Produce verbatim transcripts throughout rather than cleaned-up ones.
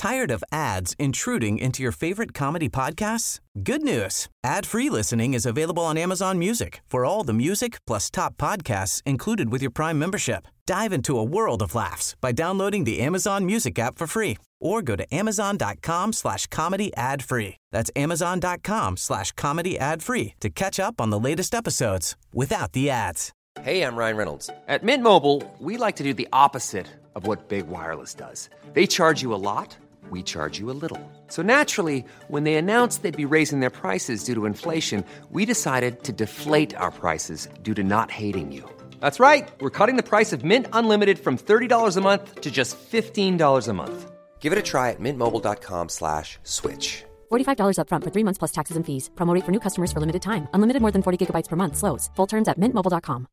Tired of ads intruding into your favorite comedy podcasts? Good news. Ad-free listening is available on Amazon Music for all the music plus top podcasts included with your Prime membership. Dive into a world of laughs by downloading the Amazon Music app for free or go to amazon.com slash comedy ad free. That's amazon.com slash comedy ad free to catch up on the latest episodes without the ads. Hey, I'm Ryan Reynolds. At Mint Mobile, we like to do the opposite of what Big Wireless does. They charge you a lot. We charge you a little. So naturally, when they announced they'd be raising their prices due to inflation, we decided to deflate our prices due to not hating you. That's right. We're cutting the price of Mint Unlimited from thirty dollars a month to just fifteen dollars a month. Give it a try at mintmobile.com slash switch. forty-five dollars up front for three months plus taxes and fees. Promo rate for new customers for limited time. Unlimited more than forty gigabytes per month. Slows full terms at mint mobile dot com.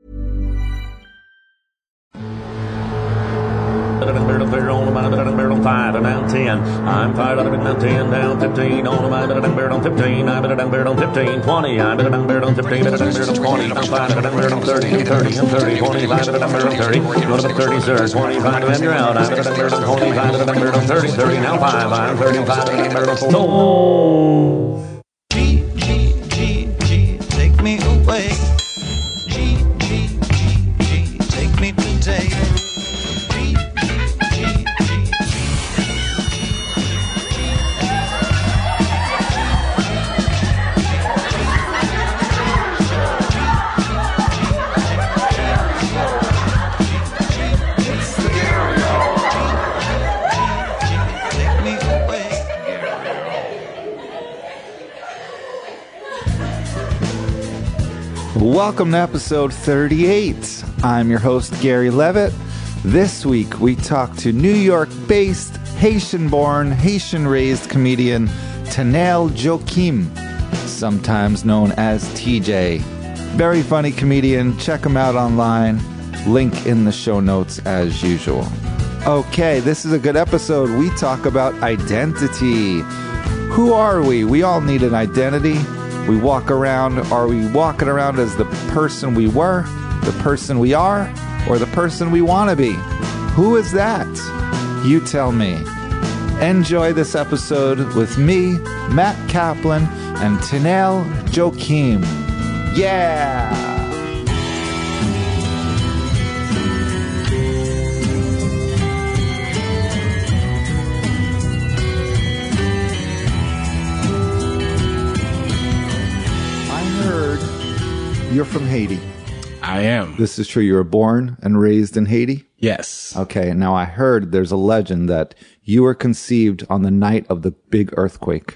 Five down ten. I'm fired up at ten, down fifteen. On the mind, on fifteen. I'm on fifteen, twenty. I'm on fifteen, twenty. I'm five, on thirty, thirty, and thirty, twenty-five, on thirty. Go to the thirty, sir. twenty-five, and you're out. I'm on twenty-five, on thirty, thirty, now five. I'm thirty-five, on four. G, G, G, G, take me away. G, G, G, G, take me today. Welcome to episode thirty-eight. I'm your host, Gary Levitt. This week, we talk to New York-based, Haitian-born, Haitian-raised comedian Tanel Joachim, sometimes known as T J. Very funny comedian. Check him out online. Link in the show notes as usual. Okay, this is a good episode. We talk about identity. Who are we? We all need an identity. We walk around, are we walking around as the person we were, the person we are, or the person we want to be? Who is that? You tell me. Enjoy this episode with me, Matt Kaplan, and Tanel Joachim. Yeah! You're from Haiti. I am. This is true. You were born and raised in Haiti? Yes. Okay. Now, I heard there's a legend that you were conceived on the night of the big earthquake.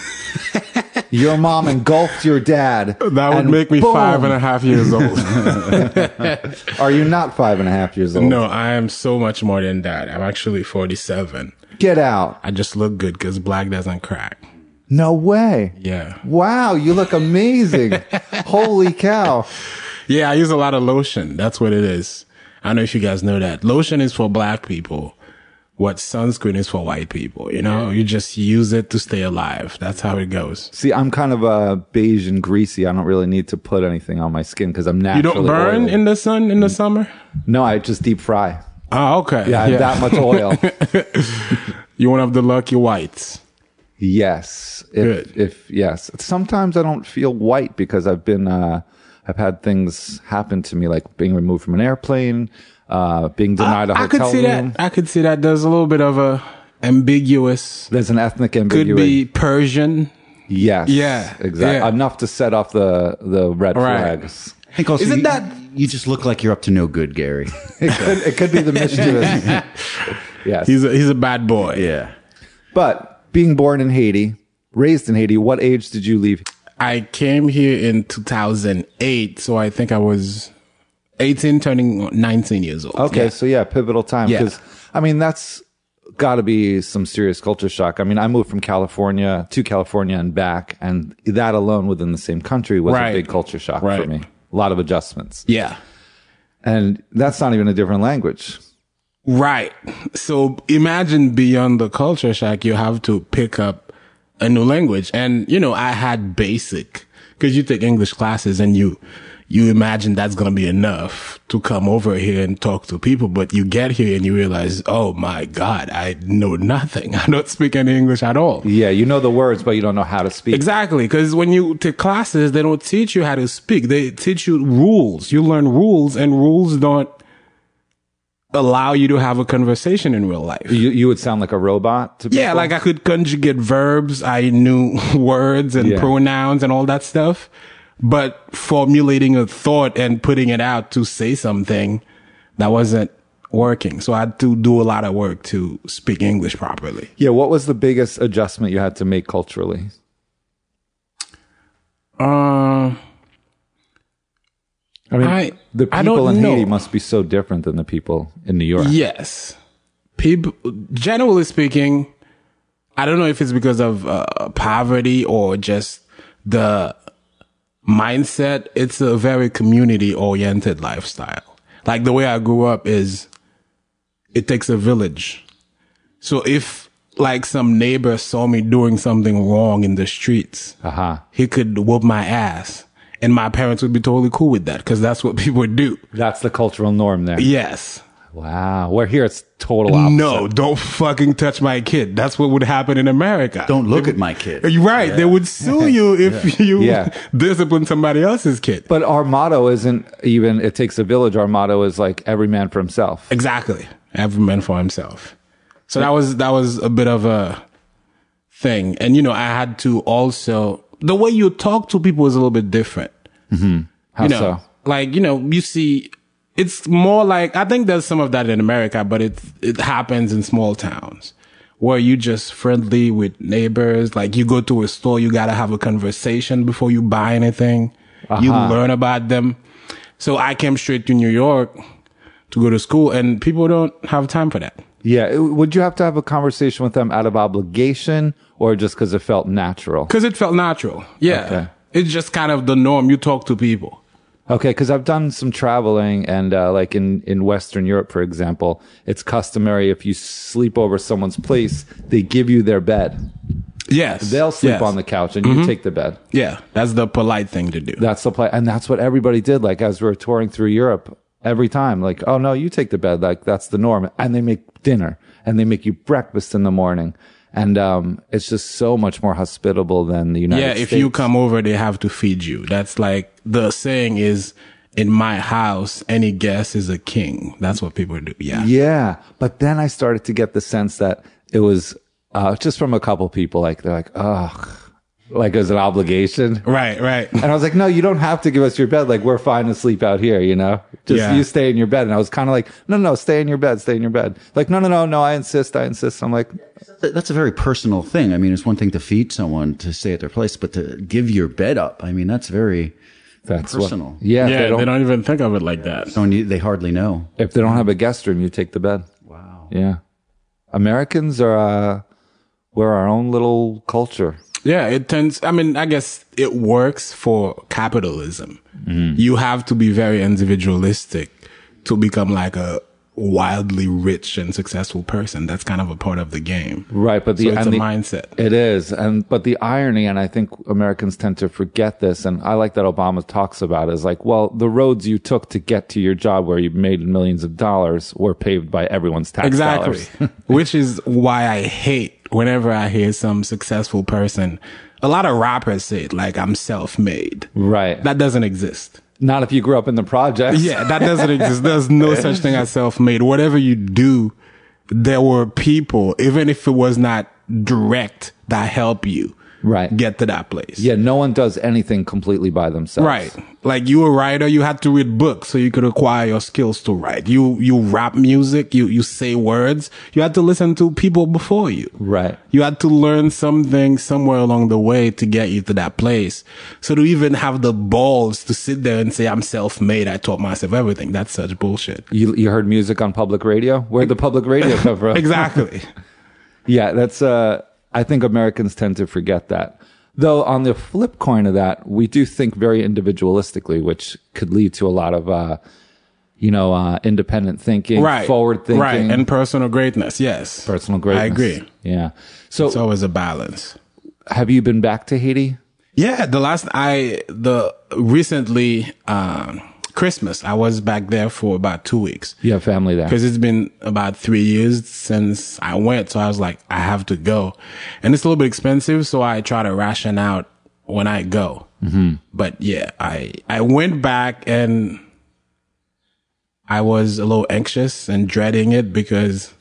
Your mom engulfed your dad. That would make me boom. five and a half years old. Are you not five and a half years old? No, I am so much more than that. I'm actually forty-seven. Get out. I just look good because black doesn't crack. No way. Yeah. Wow, you look amazing. Holy cow. Yeah, I use a lot of lotion. That's what it is. I don't know if you guys know that. Lotion is for black people. What sunscreen is for white people. You know, you just use it to stay alive. That's how it goes. See, I'm kind of uh, beige and greasy. I don't really need to put anything on my skin because I'm naturally You don't burn oily. in the sun in the summer? No, I just deep fry. Oh, okay. Yeah, I have that much oil. You're one of the lucky whites. Yes. If, Good. if, yes. Sometimes I don't feel white because I've been, uh, I've had things happen to me, like being removed from an airplane, uh, being denied I, a hotel I could see room. that. I could see that. There's a little bit of a ambiguous. There's an ethnic ambiguity. Could be Persian. Yes. Yeah. Exactly. Yeah. Enough to set off the, the red Right. flags. I think also Isn't you, that- you just look like you're up to no good, Gary. It could, it could be the mischievous. Yes. He's a, he's a bad boy. Yeah. But being born in Haiti, raised in Haiti, what age did you leave? I came here in two thousand eight, so I think I was eighteen, turning nineteen years old. Okay, Yeah. so yeah, pivotal time. Yeah. Because, I mean, that's got to be some serious culture shock. I mean, I moved from California to California and back, and that alone within the same country was Right. a big culture shock for Right. me. A lot of adjustments. Yeah. And that's not even a different language. Right. So imagine beyond the culture shock, you have to pick up a new language. And, you know, I had basic, because you take English classes and you, you imagine that's going to be enough to come over here and talk to people. But you get here and you realize, oh my God, I know nothing. I don't speak any English at all. Yeah, you know the words, but you don't know how to speak. Exactly. Because when you take classes, they don't teach you how to speak. They teach you rules. You learn rules, and rules don't allow you to have a conversation in real life. You, you would sound like a robot to people? Yeah, like I could conjugate verbs. I knew words and Yeah. pronouns and all that stuff. But formulating a thought and putting it out to say something, that wasn't working. So I had to do a lot of work to speak English properly. Yeah, what was the biggest adjustment you had to make culturally? Uh, I mean, I- the I people don't in know. Haiti must be so different than the people in New York. yes. People, generally speaking, I don't know if it's because of uh, poverty or just the mindset. It's a very community oriented lifestyle. Like the way I grew up is it takes a village. So if like some neighbor saw me doing something wrong in the streets, Uh-huh. he could whoop my ass, and my parents would be totally cool with that because that's what people do. That's the cultural norm there. Yes. Wow. Where here it's total opposite. No, don't fucking touch my kid. That's what would happen in America. Don't look at my kid. You're right. They would sue you if you Yeah. discipline somebody else's kid. But our motto isn't even, it takes a village. Our motto is like every man for himself. Exactly. Every man for himself. So that was, that was a bit of a thing. And, you know, I had to also, the way you talk to people is a little bit different. How you know, so? like, you know, you see, it's more like, I think there's some of that in America, but it, it happens in small towns where you just friendly with neighbors. Like you go to a store, you got to have a conversation before you buy anything. You Uh-huh. learn about them. So I came straight to New York to go to school, and people don't have time for that. Yeah. it- Would you have to have a conversation with them out of obligation or just because it felt natural? Cause it felt natural. Yeah. Okay. It's just kind of the norm. You talk to people. Okay, because I've done some traveling, and uh, like in, in Western Europe, for example, it's customary if you sleep over someone's place, they give you their bed. Yes. They'll sleep yes. on the couch, and you take the bed. Yeah. That's the polite thing to do. That's the play, and that's what everybody did. Like as we were touring through Europe, every time, like, oh no, you take the bed. Like that's the norm, and they make dinner, and they make you breakfast in the morning. And um, it's just so much more hospitable than the United Yeah, States. if you come over, they have to feed you. That's like the saying is, in my house, any guest is a king. That's what people do. Yeah. Yeah. But then I started to get the sense that it was uh, just from a couple people, like, they're like, oh, like it was an obligation. Right, right. And I was like, no, you don't have to give us your bed. Like, we're fine to sleep out here, you know? Just Yeah. you stay in your bed. And I was kind of like, no, no, stay in your bed, stay in your bed. Like, no, no, no, no, I insist, I insist. I'm like, Th- That's a very personal thing. I mean, it's one thing to feed someone to stay at their place, but to give your bed up, I mean, that's very that's personal. what. Yeah. Yeah, if, they don't, even think of it like that. Someone you, they hardly know. if they don't have a guest room, you take the bed. Wow. Yeah. Americans are, uh, we're our own little culture. Yeah, it tends, I mean, I guess it works for capitalism. You have to be very individualistic to become like a wildly rich and successful person. That's kind of a part of the game. Right, but the So it's and a the- mindset. It is, and but the irony, and I think Americans tend to forget this, and I like that Obama talks about it, is like, well, the roads you took to get to your job where you made millions of dollars were paved by everyone's tax Exactly. dollars. Which is why I hate whenever I hear some successful person. A lot of rappers say it like I'm self-made. Right. That doesn't exist. Not if you grew up in the projects. Yeah, that doesn't exist. There's no such thing as self-made. Whatever you do, there were people, even if it was not direct, that help you Right. get to that place. Yeah, no one does anything completely by themselves. Right. Like you a writer, you had to read books so you could acquire your skills to write. You, you rap music, you, you say words. You had to listen to people before you. Right. You had to learn something somewhere along the way to get you to that place. So to even have the balls to sit there and say, I'm self-made, I taught myself everything. That's such bullshit. You you heard music on public radio? Where'd the public radio come from? Exactly. Yeah, that's, uh, I think Americans tend to forget that. Though on the flip coin of that, we do think very individualistically, which could lead to a lot of, uh, you know, uh, independent thinking, Right. forward thinking, Right. And personal greatness. Yes. personal greatness. I agree. Yeah. So It's always a balance. have you been back to Haiti? Yeah. The last I, the recently, um, Christmas, I was back there for about two weeks. You have family there? Because it's been about three years since I went. So I was like, I have to go. And it's a little bit expensive. So I try to ration out when I go. Mm-hmm. But yeah, I, I went back and I was a little anxious and dreading it because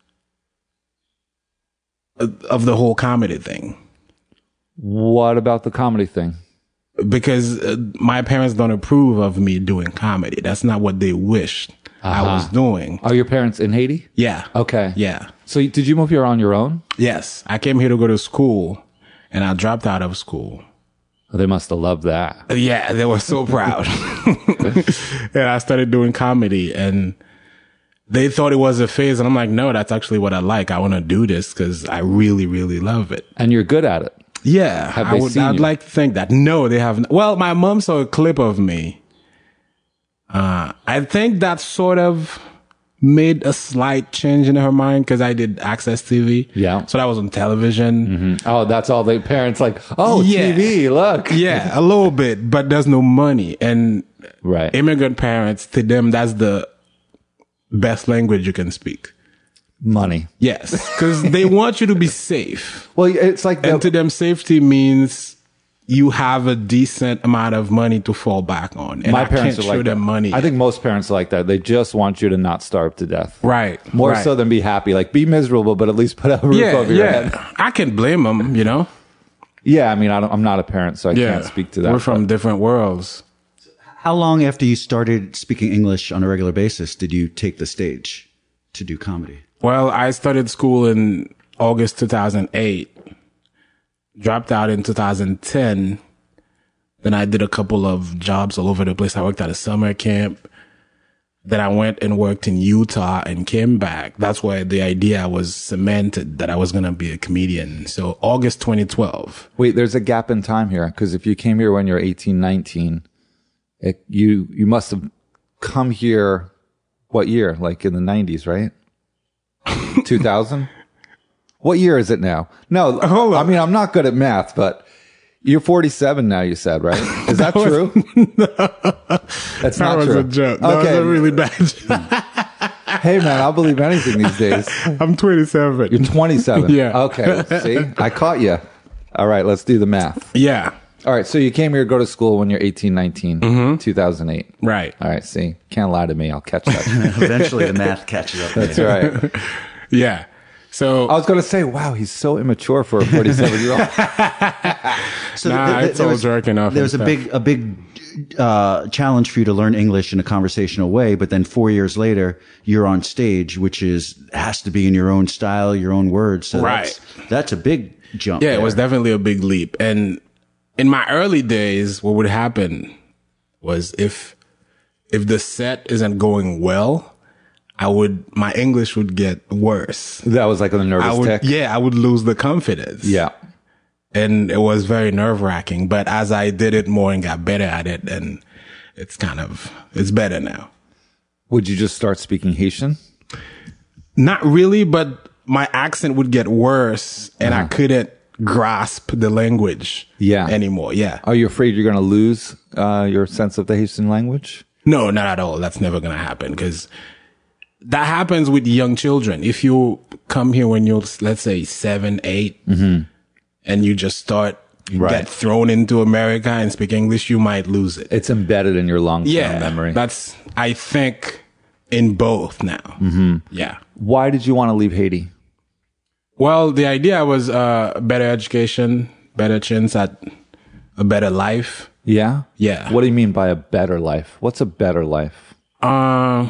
of the whole comedy thing. What about the comedy thing? Because uh, my parents don't approve of me doing comedy. That's not what they wished uh-huh. I was doing. Are your parents in Haiti? Yeah. Okay. Yeah. So did you move here on your own? Yes. I came here to go to school and I dropped out of school. Well, they must have loved that. Yeah, they were so proud. And I started doing comedy and they thought it was a phase. And I'm like, no, that's actually what I like. I want to do this because I really, really love it. And you're good at it. Yeah. Have I they would, seen I'd you? like to think that. No, they haven't. Well, my mom saw a clip of me. Uh, I think that sort of made a slight change in her mind because I did Access T V. Yeah. So that was on television. Mm-hmm. Oh, that's all the parents like, oh, Yeah. T V, look. Yeah, a little bit, but there's no money. And Right. immigrant parents, to them, that's the best language you can speak. Money. Yes, because they want you to be safe. Well, it's like, And the, to them, safety means you have a decent amount of money to fall back on. And my I parents can't are like show that. them money. I think most parents are like that. They just want you to not starve to death. Right. More right. so than be happy. Like, be miserable, but at least put a roof Yeah, over your yeah. head. I can blame them, you know? Yeah, I mean, I don't, I'm not a parent, so I Yeah. can't speak to that. We're from but- different worlds. How long after you started speaking English on a regular basis did you take the stage to do comedy? Well, I started school in August two thousand eight, dropped out in two thousand ten. Then I did a couple of jobs all over the place. I worked at a summer camp. Then I went and worked in Utah and came back. That's where the idea was cemented that I was going to be a comedian. So August twenty twelve. Wait, there's a gap in time here. Because if you came here when you're eighteen, nineteen, it, you, you must have come here, what year? Like in the nineties, right? two thousand? What year is it now? No, Hold on. I mean, I'm not good at math, but you're forty-seven now, you said, right? Is that true? That's That not was true. a joke. That Okay. was a really bad joke. Hey, man, I'll believe anything these days. I'm twenty-seven. You're twenty-seven. Yeah. Okay. See, I caught you. All right, let's do the math. Yeah. All right, so you came here to go to school when you're eighteen, nineteen, two thousand eight. Right. All right, see, can't lie to me. I'll catch that. Eventually the math catches up. That's right. Yeah. So I was going to say, wow, he's so immature for a forty-seven-year-old. So Nah, th- th- it's there all was- jerking off There and was a stuff. big, a big uh, challenge for you to learn English in a conversational way, but then four years later, you're on stage, which is has to be in your own style, your own words. So Right. That's, that's a big jump. yeah, it was there. definitely a big leap. And in my early days, what would happen was if if the set isn't going well, I would my English would get worse. That was like on the nervous I would tick. yeah, I would lose the confidence. Yeah. And it was very nerve wracking. But as I did it more and got better at it, and it's kind of it's better now. Would you just start speaking Haitian? Not really, but my accent would get worse and I couldn't grasp the language Yeah. anymore. Yeah. Are you afraid you're going to lose uh, your sense of the Haitian language? No, not at all. That's never going to happen because that happens with young children. If you come here when you're, let's say, seven, eight, and you just start Right. get thrown into America and speak English, you might lose it. It's embedded in your long-term yeah, memory. that's I think in both now. Mm-hmm. Yeah. Why did you want to leave Haiti? Well, the idea was uh, better education, better chance at a better life. Yeah? Yeah. What do you mean by a better life? What's a better life? Uh,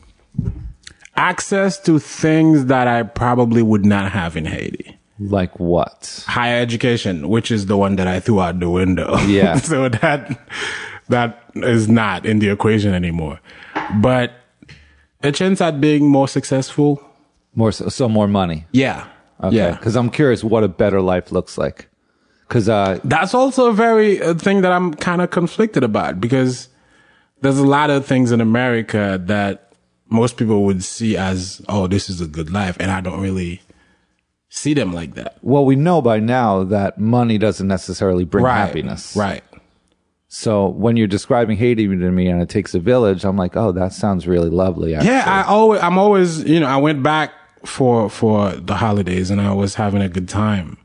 access to things that I probably would not have in Haiti. Like what? Higher education, which is the one that I threw out the window. Yeah. So that that is not in the equation anymore. But a chance at being more successful. More so, so more money. Yeah. Okay. Yeah. Because I'm curious what a better life looks like. Because uh, That's also a very uh, thing that I'm kind of conflicted about because there's a lot of things in America that most people would see as, oh, this is a good life. And I don't really see them like that. well, we know by now that money doesn't necessarily bring happiness. Right. So when you're describing Haiti to me and it takes a village, I'm like, oh, that sounds really lovely. Actually. Yeah, I always, I'm always, you know, I went back for for the holidays and I was having a good time.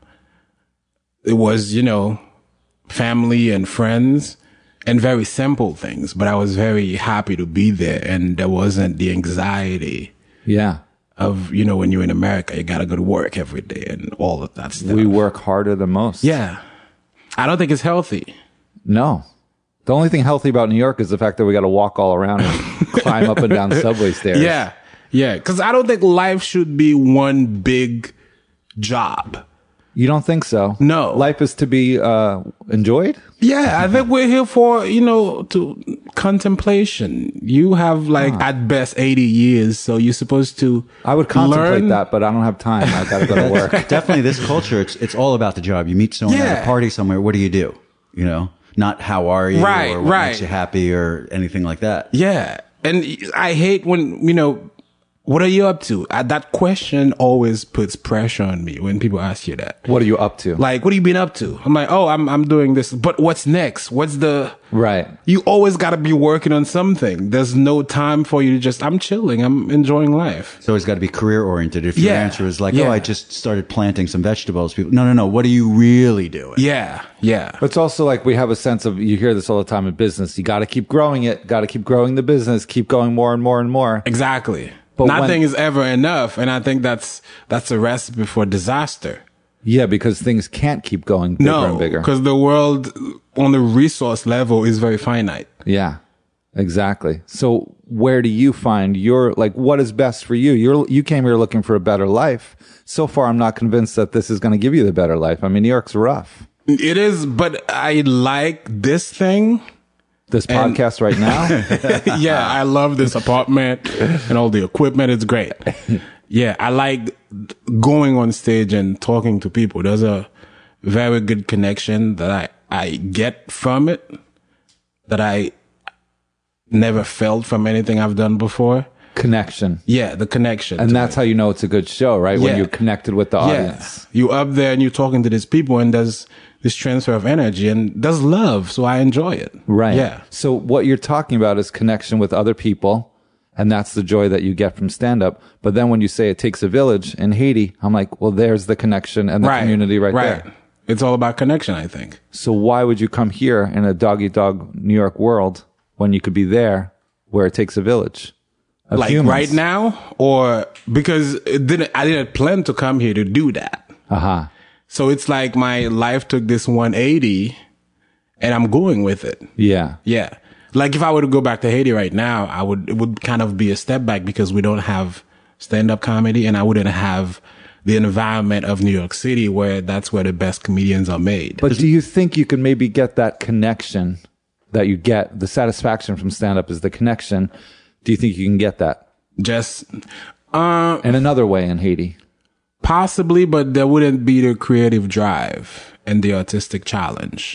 It was, you know, family and friends and very simple things, but I was very happy to be there, and there wasn't the anxiety. Yeah. Of, you know, when you're in America, you gotta go to work every day and all of that stuff. We work harder than most. Yeah. I don't think it's healthy. No. The only thing healthy about New York is the fact that we got to walk all around and climb up and down subway stairs. Yeah. Yeah. Because I don't think life should be one big job. You don't think so? No. Life is to be uh, enjoyed? Yeah. I think we're here for, you know, to contemplation. You have like Ah. at best eighty years. So you're supposed to I would contemplate learn. that, but I don't have time. I got to go to work. Definitely this culture, it's it's all about the job. You meet someone at Yeah. a party somewhere, what do you do? You know? Not how are you Right, or what right. makes you happy or anything like that. Yeah. And I hate when, you know, what are you up to? Uh, that question always puts pressure on me when people ask you that. What are you up to? Like, what have you been up to? I'm like, oh, I'm I'm doing this. But what's next? What's the... Right. You always got to be working on something. There's no time for you to just, I'm chilling. I'm enjoying life. It's always got to be career oriented. If your Yeah. answer is like, Yeah. oh, I just started planting some vegetables, people, no, no, no. What are you really doing? Yeah. Yeah. But it's also like we have a sense of, you hear this all the time in business. You got to keep growing it. Got to keep growing the business. Keep going more and more and more. Exactly. But Nothing when- is ever enough. And I think that's, that's a recipe for disaster. Yeah, because things can't keep going bigger No, and bigger. because the world on the resource level is very finite. Yeah, exactly. So where do you find your, like, what is best for you? You're, you came here looking for a better life. So far, I'm not convinced that this is going to give you the better life. I mean, New York's rough. It is, but I like this thing. This And- podcast right now. Yeah, I love this apartment and all the equipment. It's great. Yeah, I like going on stage and talking to people. There's a very good connection that I, I get from it that I never felt from anything I've done before. Connection. Yeah, the connection. And to that's it. how you know it's a good show, right? When Yeah. you're connected with the audience. Yeah. You up there and you're talking to these people and there's this transfer of energy and there's love. So I enjoy it. Right. Yeah. So what you're talking about is connection with other people. And that's the joy that you get from stand up. But then when you say it takes a village in Haiti, I'm like, well, there's the connection and the Right. community right, right there. It's all about connection, I think. So why would you come here in a dog eat dog New York world when you could be there where it takes a village? Of Like humans? right now, or because it didn't, I didn't plan to come here to do that. Uh-huh. So it's like my life took this one eighty and I'm going with it. Yeah. Yeah. Like if I were to go back to Haiti right now, I would, it would kind of be a step back because we don't have stand-up comedy and I wouldn't have the environment of New York City where that's where the best comedians are made. But do you think you can maybe get that connection that you get, the satisfaction from stand-up is the connection. Do you think you can get that Just, uh, in another way in Haiti? possibly, but there wouldn't be the creative drive and the artistic challenge.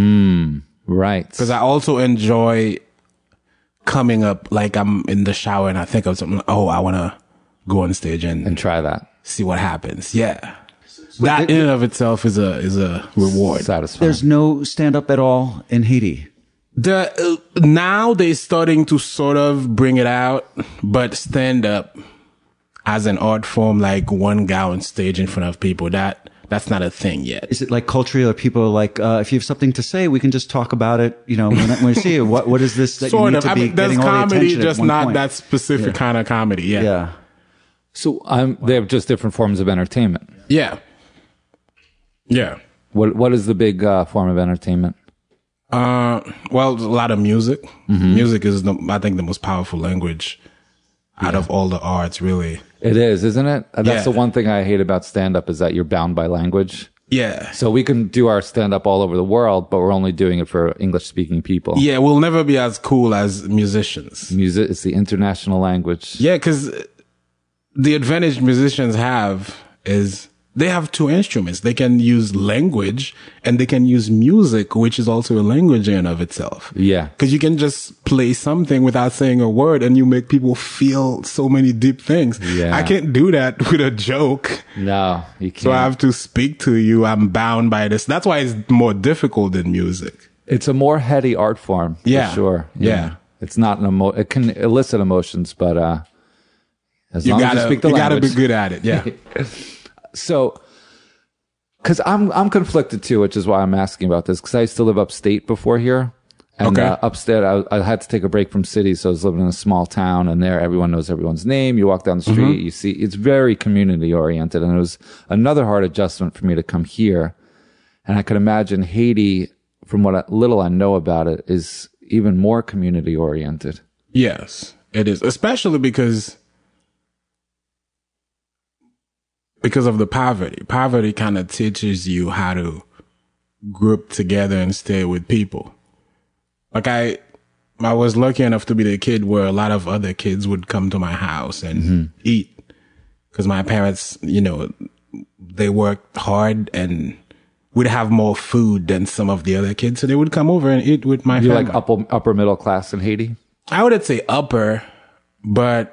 Right. Because I also enjoy coming up, like I'm in the shower and I think of something, oh, I want to go on stage and, And try that. see what happens. Yeah. That in and of itself is a, is a reward. Satisfying. There's no stand up at all in Haiti. The, uh, now they're starting to sort of bring it out, but stand up as an art form, like one guy on stage in front of people, that, that's not a thing yet. Is it like culturally, or people are like, uh, if you have something to say, we can just talk about it, you know, when, when we see it. What, what is this that you Sort need of. to I be mean, there's getting all the comedy, attention at just one not point? that specific kind of comedy. Yeah. Yeah. So um, they have just different forms of entertainment. Yeah. Yeah. What What is the big uh, form of entertainment? Uh, well, a lot of music. Music is, the, I think, the most powerful language out of all the arts, really. It is, isn't it? Uh, That's Yeah. the one thing I hate about stand-up is that you're bound by language. Yeah. So we can do our stand-up all over the world, but we're only doing it for English-speaking people. Yeah, we'll never be as cool as musicians. Music is the international language. Yeah, because the advantage musicians have is they have two instruments. They can use language and they can use music, which is also a language in and of itself. Yeah. Because you can just play something without saying a word and you make people feel so many deep things. Yeah. I can't do that with a joke. No, you can't. So I have to speak to you. I'm bound by this. That's why it's more difficult than music. It's a more heady art form, for Yeah. sure. Yeah. It's not an emo. It can elicit emotions, but uh, as You long gotta, as you speak the you gotta language. be good at it. Yeah. So, because I'm I'm conflicted too, which is why I'm asking about this. Because I used to live upstate before here, and Okay. uh, upstate I, I had to take a break from cities, so I was living in a small town, and there everyone knows everyone's name. You walk down the street, you see it's very community oriented, and it was another hard adjustment for me to come here. And I could imagine Haiti, from what I, little I know about it, is even more community oriented. Yes, it is. Especially because because of the poverty. Poverty kind of teaches you how to group together and stay with people. Like I, I was lucky enough to be the kid where a lot of other kids would come to my house and Mm-hmm. eat because my parents, you know, they worked hard and would have more food than some of the other kids. So they would come over and eat with my You're family. like upper upper middle class in Haiti. I wouldn't say upper, but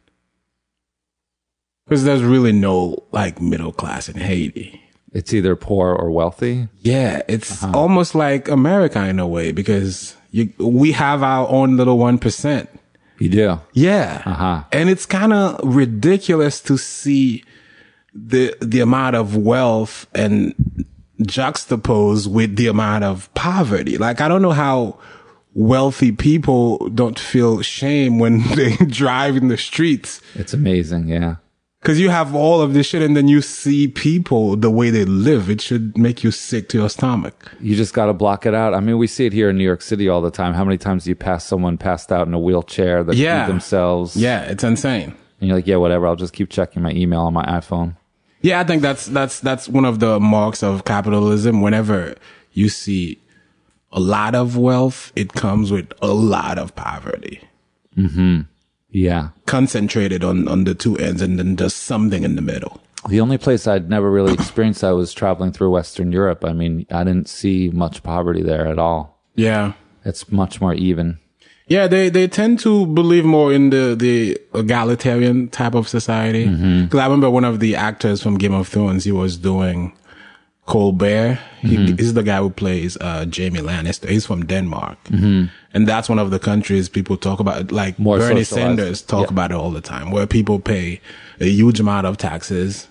because there's really no like middle class in Haiti. It's either poor or wealthy. Yeah, it's almost like America in a way because you, we have our own little one percent. You do. Yeah, Uh-huh. and it's kind of ridiculous to see the the amount of wealth and juxtaposed with the amount of poverty. Like I don't know how wealthy people don't feel shame when they drive in the streets. It's amazing. Yeah. Cause you have all of this shit and then you see people the way they live. It should make you sick to your stomach. You just got to block it out. I mean, we see it here in New York City all the time. How many times do you pass someone passed out in a wheelchair that Yeah. feed themselves? Yeah, it's insane. And you're like, yeah, whatever. I'll just keep checking my email on my iPhone. Yeah, I think that's, that's, that's one of the marks of capitalism. Whenever you see a lot of wealth, it comes with a lot of poverty. Yeah. Concentrated on, on the two ends and then just something in the middle. The only place I'd never really experienced that was traveling through Western Europe. I mean, I didn't see much poverty there at all. Yeah. It's much more even. Yeah, they, they tend to believe more in the, the egalitarian type of society. Because I remember one of the actors from Game of Thrones, he was doing Colbert. He, he's the guy who plays uh, Jamie Lannister. He's from Denmark. And that's one of the countries people talk about, like More Bernie socialized. Sanders talk Yeah. about it all the time, where people pay a huge amount of taxes.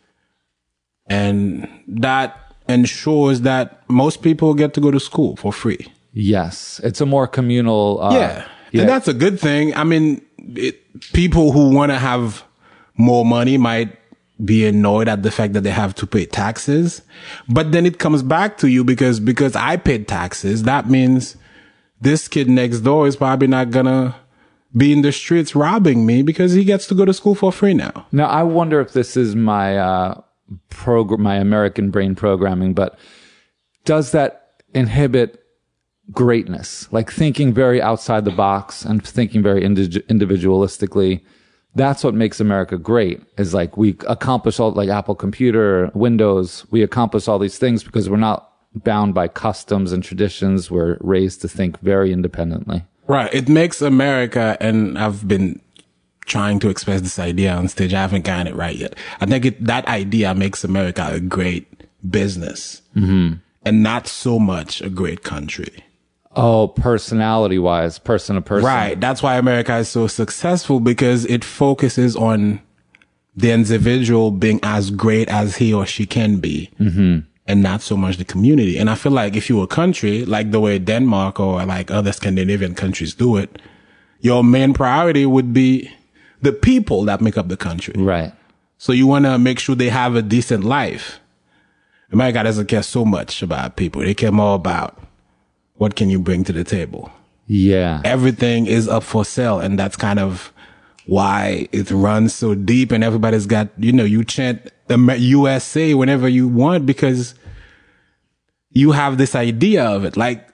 And that ensures that most people get to go to school for free. Yes. It's a more communal. Uh, Yeah. And that's a good thing. I mean, it, people who want to have more money might be annoyed at the fact that they have to pay taxes. But then it comes back to you because, because I paid taxes. That means this kid next door is probably not gonna be in the streets robbing me because he gets to go to school for free now. Now, I wonder if this is my uh, program, my American brain programming, but does that inhibit greatness? Like thinking very outside the box and thinking very indi- individualistically. That's what makes America great, is like we accomplish all, like Apple Computer, Windows, we accomplish all these things because we're not bound by customs and traditions. We're raised to think very independently. Right. It makes America, and I've been trying to express this idea on stage. I haven't gotten it right yet. I think it, that idea makes America a great business and not so much a great country. Oh, personality wise, person to person. Right. That's why America is so successful, because it focuses on the individual being as great as he or she can be. Mm-hmm. And not so much the community. And I feel like if you're a country, like the way Denmark or like other Scandinavian countries do it, your main priority would be the people that make up the country. Right. So you want to make sure they have a decent life. America doesn't care so much about people. They care more about what can you bring to the table. Yeah. Everything is up for sale. And that's kind of why it runs so deep, and everybody's got, you know, you chant the U S A whenever you want because you have this idea of it. Like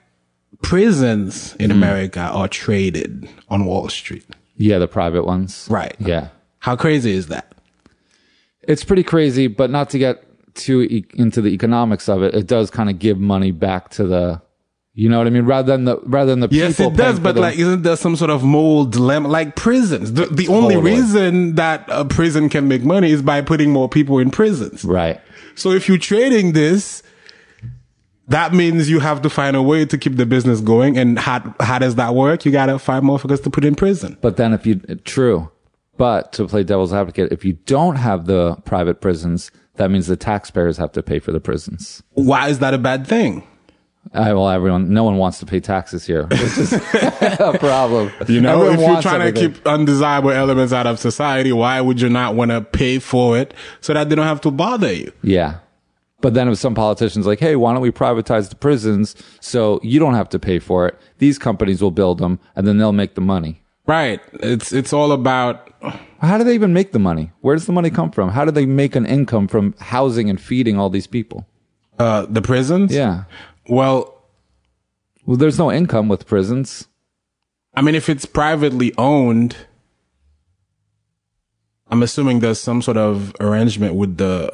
prisons in America are traded on Wall Street. Yeah, the private ones. Right. Yeah. How crazy is that? It's pretty crazy, but not to get too e- into the economics of it. It does kind of give money back to the, you know what I mean? Rather than the, rather than the Yes, people. it does. paying for But the- like, isn't there some sort of moral dilemma? Like prisons. The, the only Totally. reason that a prison can make money is by putting more people in prisons. Right. So if you're trading this, that means you have to find a way to keep the business going. And how, how does that work? You got to find motherfuckers to put in prison. But then if you, true. But to play devil's advocate, if you don't have the private prisons, that means the taxpayers have to pay for the prisons. Why is that a bad thing? Uh, well, everyone, no one wants to pay taxes here, which is a problem. You know, Everyone if you're wants trying everything. to keep undesirable elements out of society, why would you not want to pay for it so that they don't have to bother you? Yeah. But then if some politician's like, hey, why don't we privatize the prisons so you don't have to pay for it? These companies will build them and then they'll make the money. Right. It's, it's all about, How do they even make the money? Where does the money come from? How do they make an income from housing and feeding all these people? uh, the prisons. Yeah. Well, Well, there's no income with prisons. I mean, if it's privately owned, I'm assuming there's some sort of arrangement with the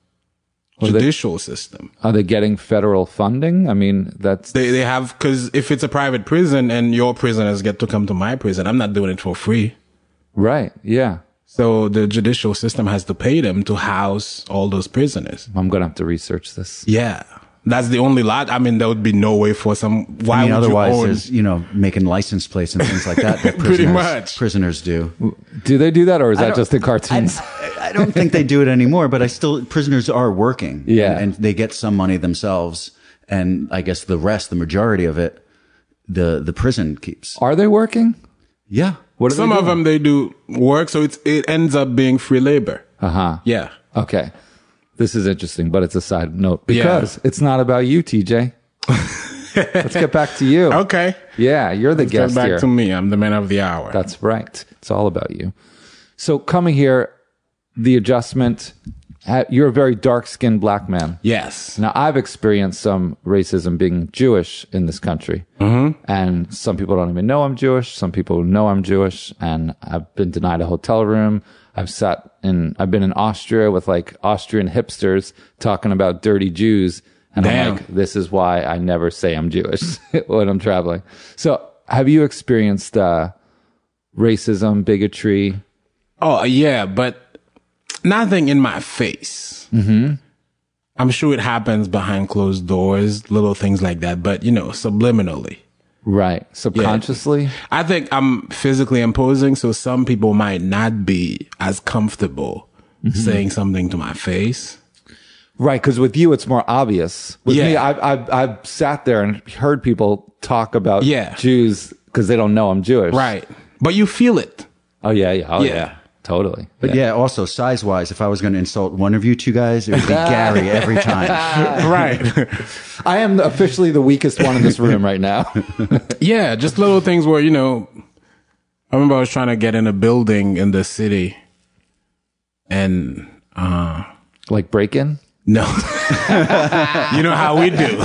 Well, they- judicial system. Are they getting federal funding? I mean, that's They they have, because if it's a private prison and your prisoners get to come to my prison, I'm not doing it for free. right. Yeah. So the judicial system has to pay them to house all those prisoners. I'm going to have to research this. Yeah. That's the only lot. I mean, there would be no way for some. Why I mean, would otherwise, you own? there's, you know, making license plates and things like that that Pretty prisoners, much. prisoners do. Do they do that or is I that don't- just in cartoons? I, I don't think they do it anymore, but I still, prisoners are working. Yeah. And, and they get some money themselves. And I guess the rest, the majority of it, the, the prison keeps. Are they working? Yeah. What are Some they of doing? them they do work, so it's it ends up being free labor. Uh-huh. Yeah. Okay. This is interesting, but it's a side note Yeah. because it's not about you, T J. Let's get back to you. Okay. Yeah, you're the Let's get guest back here. to me. I'm the man of the hour. That's right. It's all about you. So coming here, the adjustment, ha- you're a very dark-skinned black man. yes. Now, I've experienced some racism being Jewish in this country. Mm-hmm. And some people don't even know I'm Jewish. Some people know I'm Jewish. And I've been denied a hotel room. I've sat in, I've been in Austria with like Austrian hipsters talking about dirty Jews. And Damn. I'm like, this is why I never say I'm Jewish when I'm traveling. So have you experienced uh, racism, bigotry? Oh yeah, but nothing in my face. Mm-hmm. I'm sure it happens behind closed doors, little things like that. But you know, subliminally. Right. Subconsciously? I think I'm physically imposing, so some people might not be as comfortable Mm-hmm. saying something to my face. Right, because with you, it's more obvious. With Yeah. me, I've, I've, I've sat there and heard people talk about Yeah. Jews because they don't know I'm Jewish. Right. But you feel it. Oh, yeah, yeah. Oh, yeah. Yeah. Totally. But yeah, also size wise, if I was going to insult one of you two guys, it would be Gary every time. Right. I am officially the weakest one in this room right now. Yeah, just little things where, you know, I remember I was trying to get in a building in the city and, uh, Like break in? no, you know how we do.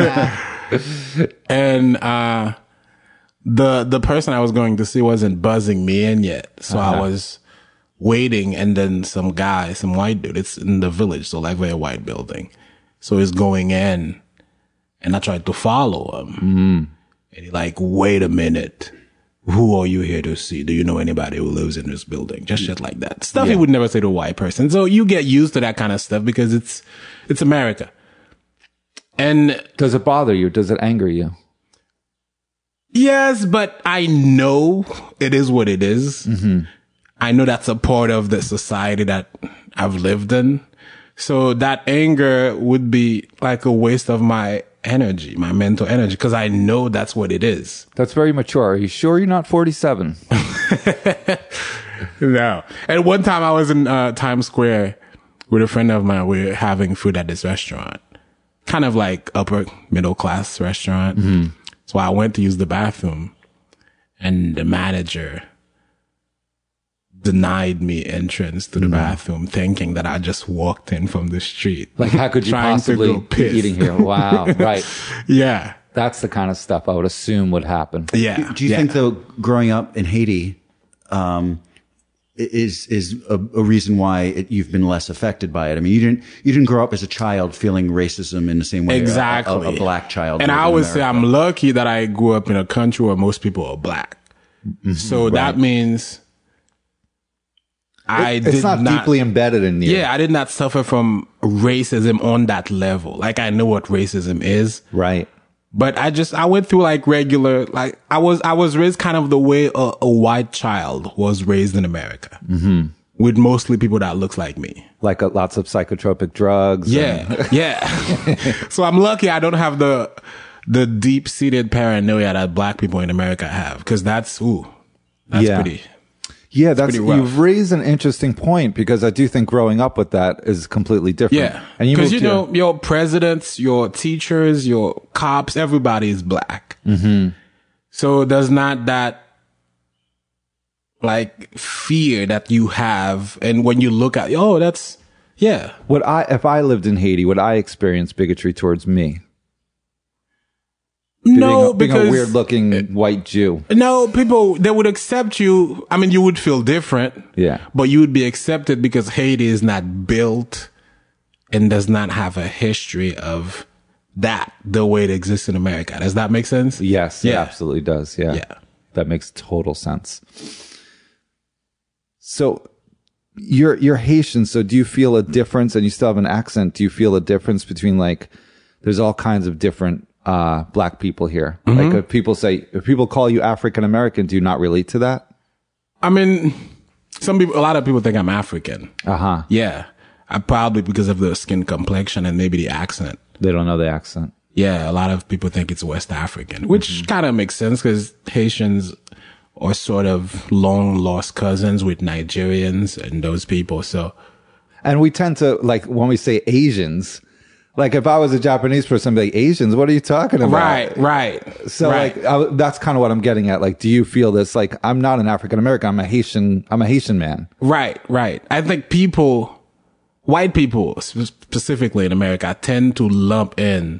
And, uh, the, the person I was going to see wasn't buzzing me in yet. So I was waiting and then some guy, some white dude, it's in the village. So like very white building. So he's going in and I tried to follow him. Mm. And he like, wait a minute. Who are you here to see? Do you know anybody who lives in this building? Just shit like that. Stuff he would never say to a white person. So you get used to that kind of stuff because it's, it's America. And Does it bother you? Does it anger you? yes, but I know it is what it is. Mm-hmm. I know that's a part of the society that I've lived in. So that anger would be like a waste of my energy, my mental energy, because I know that's what it is. That's very mature. Are you sure you're not forty-seven? No. And one time I was in uh, Times Square with a friend of mine. We were having food at this restaurant, kind of like upper middle class restaurant. Mm-hmm. So I went to use the bathroom and the manager denied me entrance to the bathroom, thinking that I just walked in from the street. Like, how could you trying to possibly go be piss. eating here? Wow. Right. Yeah. That's the kind of stuff I would assume would happen. Yeah. Do you yeah. think though, growing up in Haiti, um, is is a, a reason why it, you've been less affected by it? I mean, you didn't you didn't grow up as a child feeling racism in the same way Exactly. a, a, a black child. And would I in would say America. I'm lucky that I grew up in a country where most people are black. Mm-hmm. So that means I It- did it's not, deeply embedded in you. Yeah, I did not suffer from racism on that level. Like, I know what racism is. Right. But I just, I went through like regular, like, I was, I was raised kind of the way a, a white child was raised in America. Mm-hmm. With mostly people that looks like me. Like uh, lots of psychotropic drugs. Yeah. and- Yeah. So I'm lucky I don't have the, the deep seated paranoia that black people in America have. Cause that's, ooh, that's Yeah. pretty. Yeah, that's, pretty rough. you've raised an interesting point because I do think growing up with that is completely different. Yeah. And you Cause moved you here- know, your presidents, your teachers, your cops, everybody is black. Mm-hmm. So there's not that like fear that you have. And when you look at, oh, that's, yeah. Would I, if I lived in Haiti, would I experience bigotry towards me? No, being a, because being a weird looking white Jew. no, people, they would accept you. I mean, you would feel different. Yeah. But you would be accepted because Haiti is not built and does not have a history of that the way it exists in America. Does that make sense? Yes, it Yeah. absolutely does. Yeah. Yeah. That makes total sense. So you're you're Haitian, so do you feel a difference, and you still have an accent, do you feel a difference between, like, there's all kinds of different uh black people here. Mm-hmm. Like if people say, if people call you African American, do you not relate to that? I mean, some people, a lot of people think I'm African. Uh-huh. Yeah. I probably because of the skin complexion and maybe the accent. They don't know the accent. Yeah. A lot of people think it's West African, which mm-hmm. kind of makes sense because Haitians are sort of long lost cousins with Nigerians and those people. So, And we tend to, like, when we say Asians, like if I was a Japanese person, I'd be like, Asians, what are you talking about? right, right. So right. like I, that's kind of what I'm getting at. Like, do you feel this? Like, I'm not an African American. I'm a Haitian. I'm a Haitian man. Right, right. I think people, white people sp- specifically in America, tend to lump in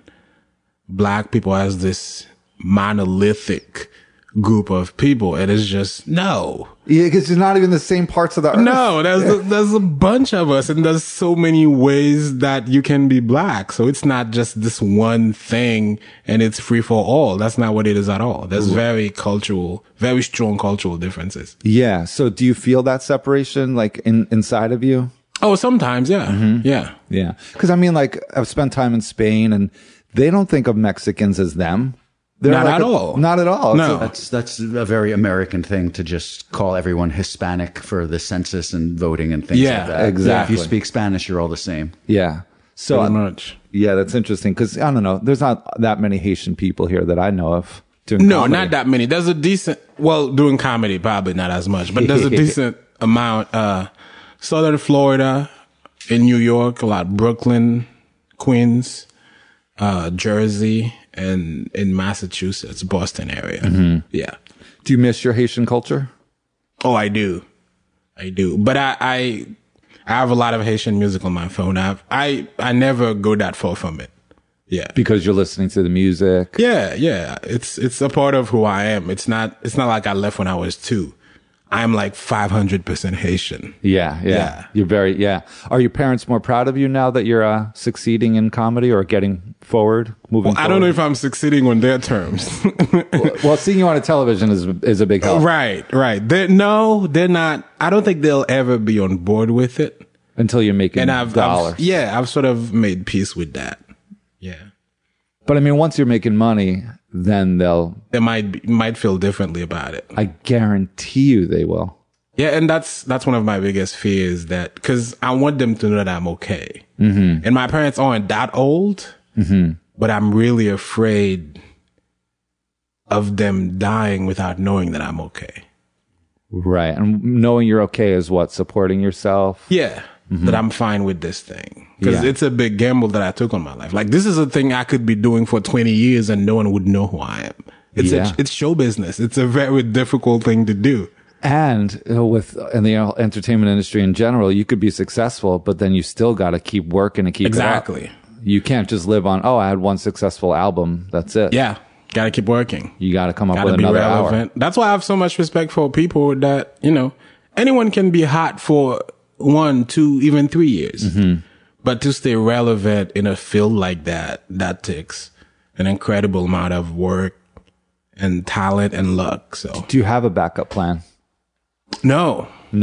black people as this monolithic group of people, and it's just no. Yeah, because you're not even the same parts of the earth. No, there's a, there's a bunch of us, and there's so many ways that you can be black. So it's not just this one thing, and it's free for all. That's not what it is at all. There's very cultural, very strong cultural differences. Yeah. So do you feel that separation, like in inside of you? Oh, sometimes, yeah, mm-hmm. yeah, yeah. Because I mean, like, I've spent time in Spain, and they don't think of Mexicans as them. They're Not like at a- all. Not at all. No. That's that's a very American thing to just call everyone Hispanic for the census and voting and things Yeah, like that. exactly. If you speak Spanish, you're all the same. Yeah. So pretty uh, much. yeah, that's interesting because I don't know. There's not that many Haitian people here that I know of doing No, comedy. not that many. There's a decent, well, doing comedy, probably not as much, but there's a decent amount. Uh, Southern Florida, in New York, a lot. Brooklyn, Queens, uh, Jersey, and in Massachusetts, Boston area. Mm-hmm. Yeah. Do you miss your Haitian culture? Oh, I do. I do. But I, I, I have a lot of Haitian music on my phone. I, have, I, I never go that far from it. Yeah. Because you're listening to the music. Yeah, yeah. It's it's a part of who I am. It's not it's not like I left when I was two. I'm like five hundred percent Haitian. Yeah, yeah, Yeah. You're very, yeah. Are your parents more proud of you now that you're uh, succeeding in comedy or getting forward, moving Well, I don't know if I'm succeeding on their terms. well, well, seeing you on a television is is a big help. Right, right. They're, no, they're not. I don't think they'll ever be on board with it. Until you're making And I've, dollars. I've yeah, I've sort of made peace with that. Yeah. But I mean, once you're making money, then they'll, They might be, might feel differently about it. I guarantee you they will. Yeah, and that's that's one of my biggest fears, that because I want them to know that I'm okay. Mm-hmm. And my parents aren't that old, mm-hmm. but I'm really afraid of them dying without knowing that I'm okay. Right. And knowing you're okay is what? Supporting yourself? Yeah, mm-hmm. that I'm fine with this thing. Because Yeah. it's a big gamble that I took on my life. Like, this is a thing I could be doing for twenty years and no one would know who I am. It's Yeah. a, it's show business. It's a very difficult thing to do. And you know, with in the entertainment industry in general, you could be successful, but then you still got to keep working to keep Exactly. it up. You can't just live on, oh, I had one successful album. That's it. Yeah, gotta keep working. You got to come up Gotta with be another relevant. hour. That's why I have so much respect for people that, you know, anyone can be hot for one, two, even three years. Mm-hmm. But to stay relevant in a field like that, that takes an incredible amount of work and talent and luck. So Do you have a backup plan? no, No.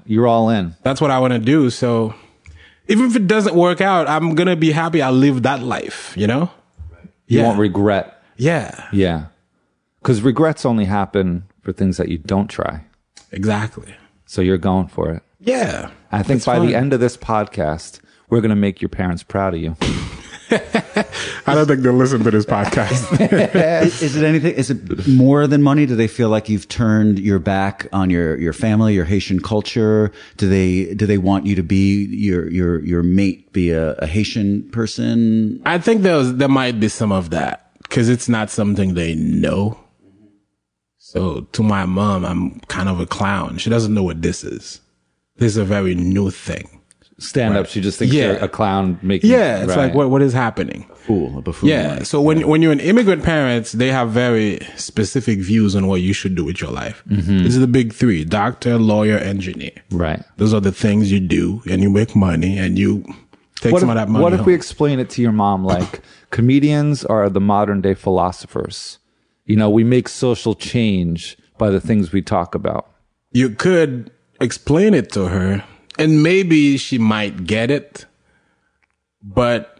You're all in. That's what I want to do. So even if it doesn't work out, I'm going to be happy I lived that life, you know? You Yeah. won't regret. Yeah. Yeah. Because regrets only happen for things that you don't try. Exactly. So you're going for it. Yeah. I think It's by fun. the end of this podcast, we're going to make your parents proud of you. I don't think they'll listen to this podcast. is, is it anything? Is it more than money? Do they feel like you've turned your back on your, your family, your Haitian culture? Do they do they want you to be your your your mate, be a, a Haitian person? I think there's, there might be some of that because it's not something they know. So to my mom, I'm kind of a clown. She doesn't know what this is. This is a very new thing. Stand up, she just thinks Yeah. you're a clown making. Yeah, it's right. like what what is happening? Fool, a buffoon. Yeah. like. So when when you're an immigrant parents, they have very specific views on what you should do with your life. Mm-hmm. These are the big three: doctor, lawyer, engineer. Right. Those are the things you do, and you make money, and you take What some if, of that money. what if home. we explain it to your mom like comedians are the modern day philosophers? You know, we make social change by the things we talk about. You could explain it to her, and maybe she might get it, but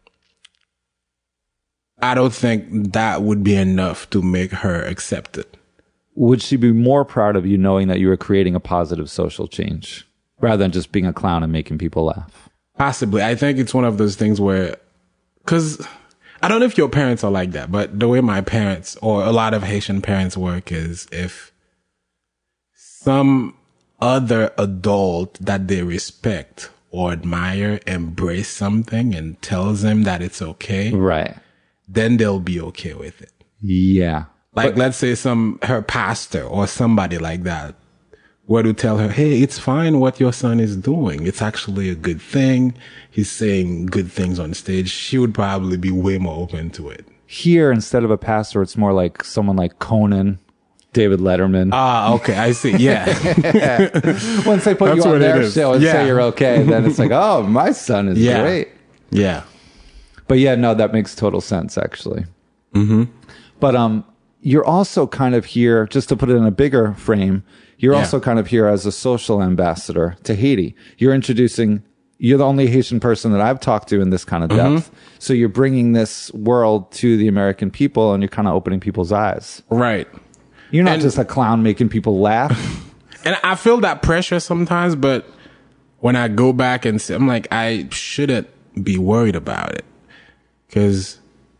I don't think that would be enough to make her accept it. Would she be more proud of you knowing that you were creating a positive social change rather than just being a clown and making people laugh? Possibly. I think it's one of those things where, because I don't know if your parents are like that, but the way my parents or a lot of Haitian parents work is if some other adult that they respect or admire embrace something and tells them that it's okay, Right. then they'll be okay with it. Yeah. Like, let's say some, her pastor or somebody like that were to tell her, hey, it's fine what your son is doing. It's actually a good thing. He's saying good things on stage. She would probably be way more open to it. Here, instead of a pastor, it's more like someone like Conan, David Letterman. Ah, okay. I see. Yeah. Once they put That's you on what it their is. show and Yeah. say you're okay, then it's like, oh, my son is Yeah. great. Yeah. But yeah, no, that makes total sense, actually. Mm-hmm. But um, you're also kind of here, just to put it in a bigger frame, you're Yeah. also kind of here as a social ambassador to Haiti. You're introducing, you're the only Haitian person that I've talked to in this kind of depth. Mm-hmm. So you're bringing this world to the American people and you're kind of opening people's eyes. Right. You're not And- just a clown making people laugh. And I feel that pressure sometimes, but when I go back and see, I'm like, I shouldn't be worried about it. Because,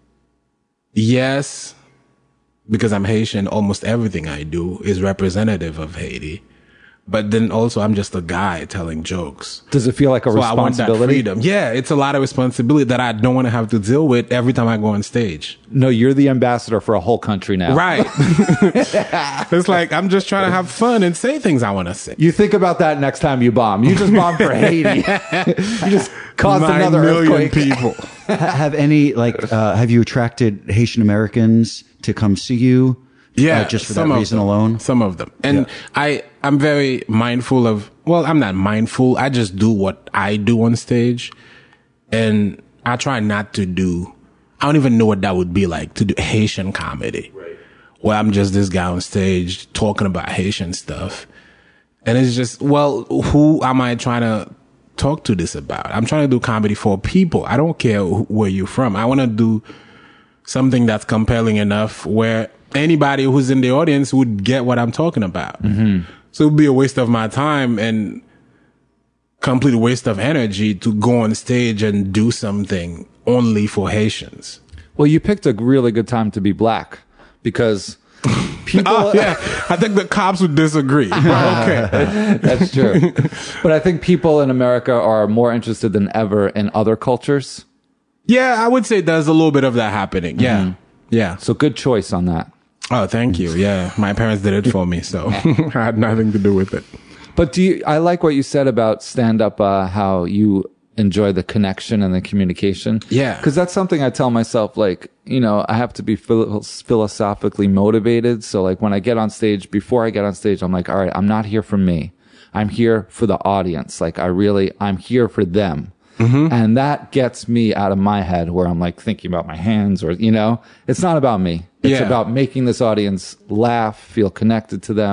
yes, because I'm Haitian, almost everything I do is representative of Haiti. But then also, I'm just a guy telling jokes. Does it feel like a So I want that responsibility? freedom. Yeah, it's a lot of responsibility that I don't want to have to deal with every time I go on stage. No, you're the ambassador for a whole country now. Right. It's like, I'm just trying to have fun and say things I want to say. You think about that next time you bomb. You just bombed for Haiti. You just caused Nine another million earthquake. people. Ha- have any like uh, have you attracted Haitian Americans to come see you? Yeah, uh, just for some that of reason them. alone. Some of them, and I, I'm very mindful of. Well, I'm not mindful. I just do what I do on stage, and I try not to do. I don't even know what that would be like to do Haitian comedy, right? Where I'm just this guy on stage talking about Haitian stuff, and it's just, well, who am I trying to talk to this about? I'm trying to do comedy for people. I don't care wh- where you're from. I want to do something that's compelling enough where anybody who's in the audience would get what I'm talking about. Mm-hmm. So it would be a waste of my time and complete waste of energy to go on stage and do something only for Haitians. Well, you picked a really good time to be black because people. Oh, yeah. I think the cops would disagree. But okay. That's true. But I think people in America are more interested than ever in other cultures. Yeah, I would say there's a little bit of that happening. Yeah. Mm-hmm. Yeah. So good choice on that. Oh, thank you. Yeah. My parents did it for me, so I had nothing to do with it. But do you, I like what you said about stand up, uh, how you enjoy the connection and the communication. Yeah. Cause that's something I tell myself, like, you know, I have to be philo- philosophically motivated. So like when I get on stage, before I get on stage, I'm like, all right, I'm not here for me. I'm here for the audience. Like I really, I'm here for them. Mm-hmm. And that gets me out of my head where I'm like thinking about my hands or, you know, it's not about me. It's Yeah. about making this audience laugh, feel connected to them.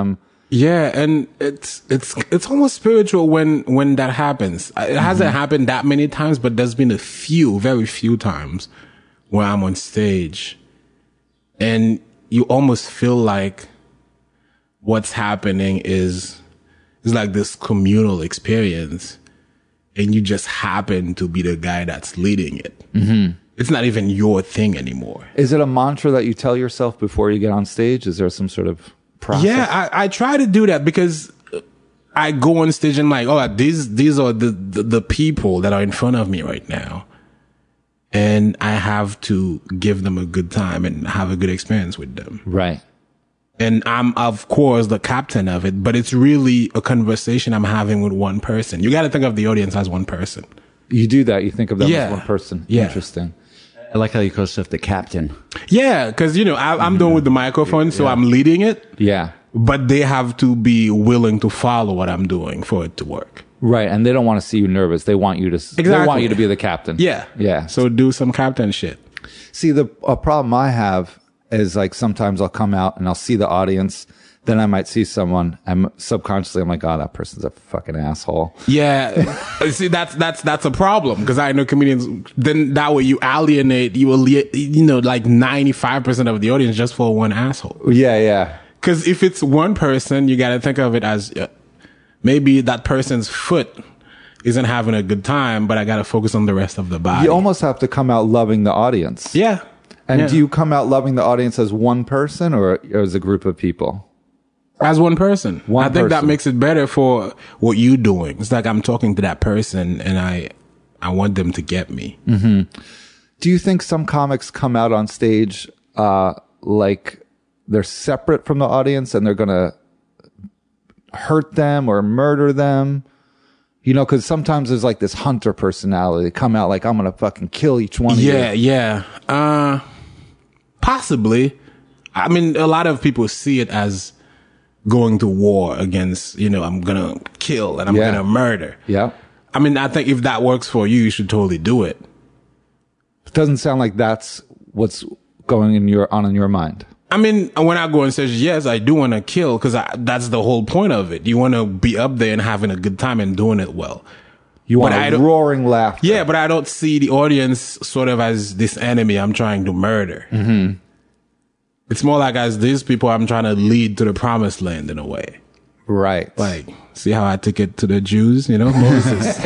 Yeah, and it's it's it's almost spiritual when when that happens. It hasn't mm-hmm. happened that many times, but there's been a few, very few times where I'm on stage and you almost feel like what's happening is is like this communal experience, and you just happen to be the guy that's leading it. Mm-hmm. It's not even your thing anymore. Is it a mantra that you tell yourself before you get on stage? Is there some sort of process? Yeah, I, I try to do that because I go on stage and like, oh, these these are the, the, the people that are in front of me right now. And I have to give them a good time and have a good experience with them. Right. And I'm, of course, the captain of it, but it's really a conversation I'm having with one person. You got to think of the audience as one person. You do that. You think of them yeah. as one person. Yeah. Interesting. I like how you call yourself the captain. Yeah, because, you know, I, I'm done with the microphone, so yeah. I'm leading it. Yeah. But they have to be willing to follow what I'm doing for it to work. Right, and they don't want to see you nervous. They want you to. Exactly. They want you to be the captain. Yeah, yeah. So do some captain shit. See, the a problem I have is like sometimes I'll come out and I'll see the audience. Then I might see someone, and subconsciously I'm like, oh, that person's a fucking asshole. Yeah. See, that's, that's, that's a problem because I know comedians, then that way you alienate, you will, you know, like ninety-five percent of the audience just for one asshole. Yeah, yeah. Because if it's one person, you got to think of it as uh, maybe that person's foot isn't having a good time, but I got to focus on the rest of the body. You almost have to come out loving the audience. Yeah. And yeah. do you come out loving the audience as one person or as a group of people? As one person. One I think person. that makes it better for what you're doing. It's like I'm talking to that person and I I want them to get me. Mm-hmm. Do you think some comics come out on stage uh, like they're separate from the audience and they're going to hurt them or murder them? You know, because sometimes there's like this hunter personality. They come out like, I'm going to fucking kill each one yeah, of you. Yeah, yeah. Uh, possibly. I mean, a lot of people see it as going to war against, you know, I'm going to kill and I'm Yeah. going to murder. Yeah. I mean, I think if that works for you, you should totally do it. It doesn't sound like that's what's going in your on in your mind. I mean, when I go and say, yes, I do want to kill because that's the whole point of it. You want to be up there and having a good time and doing it well. You want But I a don't- roaring laughter. Yeah, but I don't see the audience sort of as this enemy I'm trying to murder. Mm-hmm. It's more like as these people I'm trying to lead to the promised land in a way. Right. Like, see how I took it to the Jews, you know, Moses.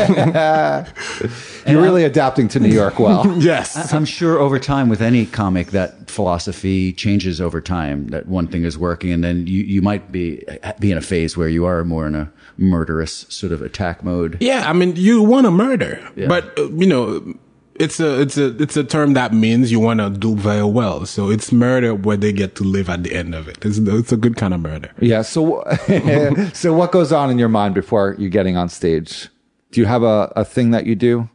You're really adapting to New York well. Yes. I'm sure over time with any comic that philosophy changes over time, that one thing is working and then you, you might be be in a phase where you are more in a murderous sort of attack mode. Yeah, I mean, you want to murder, Yeah. but uh, you know, it's a it's a it's a term that means you want to do very well. So it's murder where they get to live at the end of it. It's it's a good kind of murder. Yeah. So, so what goes on in your mind before you're getting on stage? Do you have a, a thing that you do?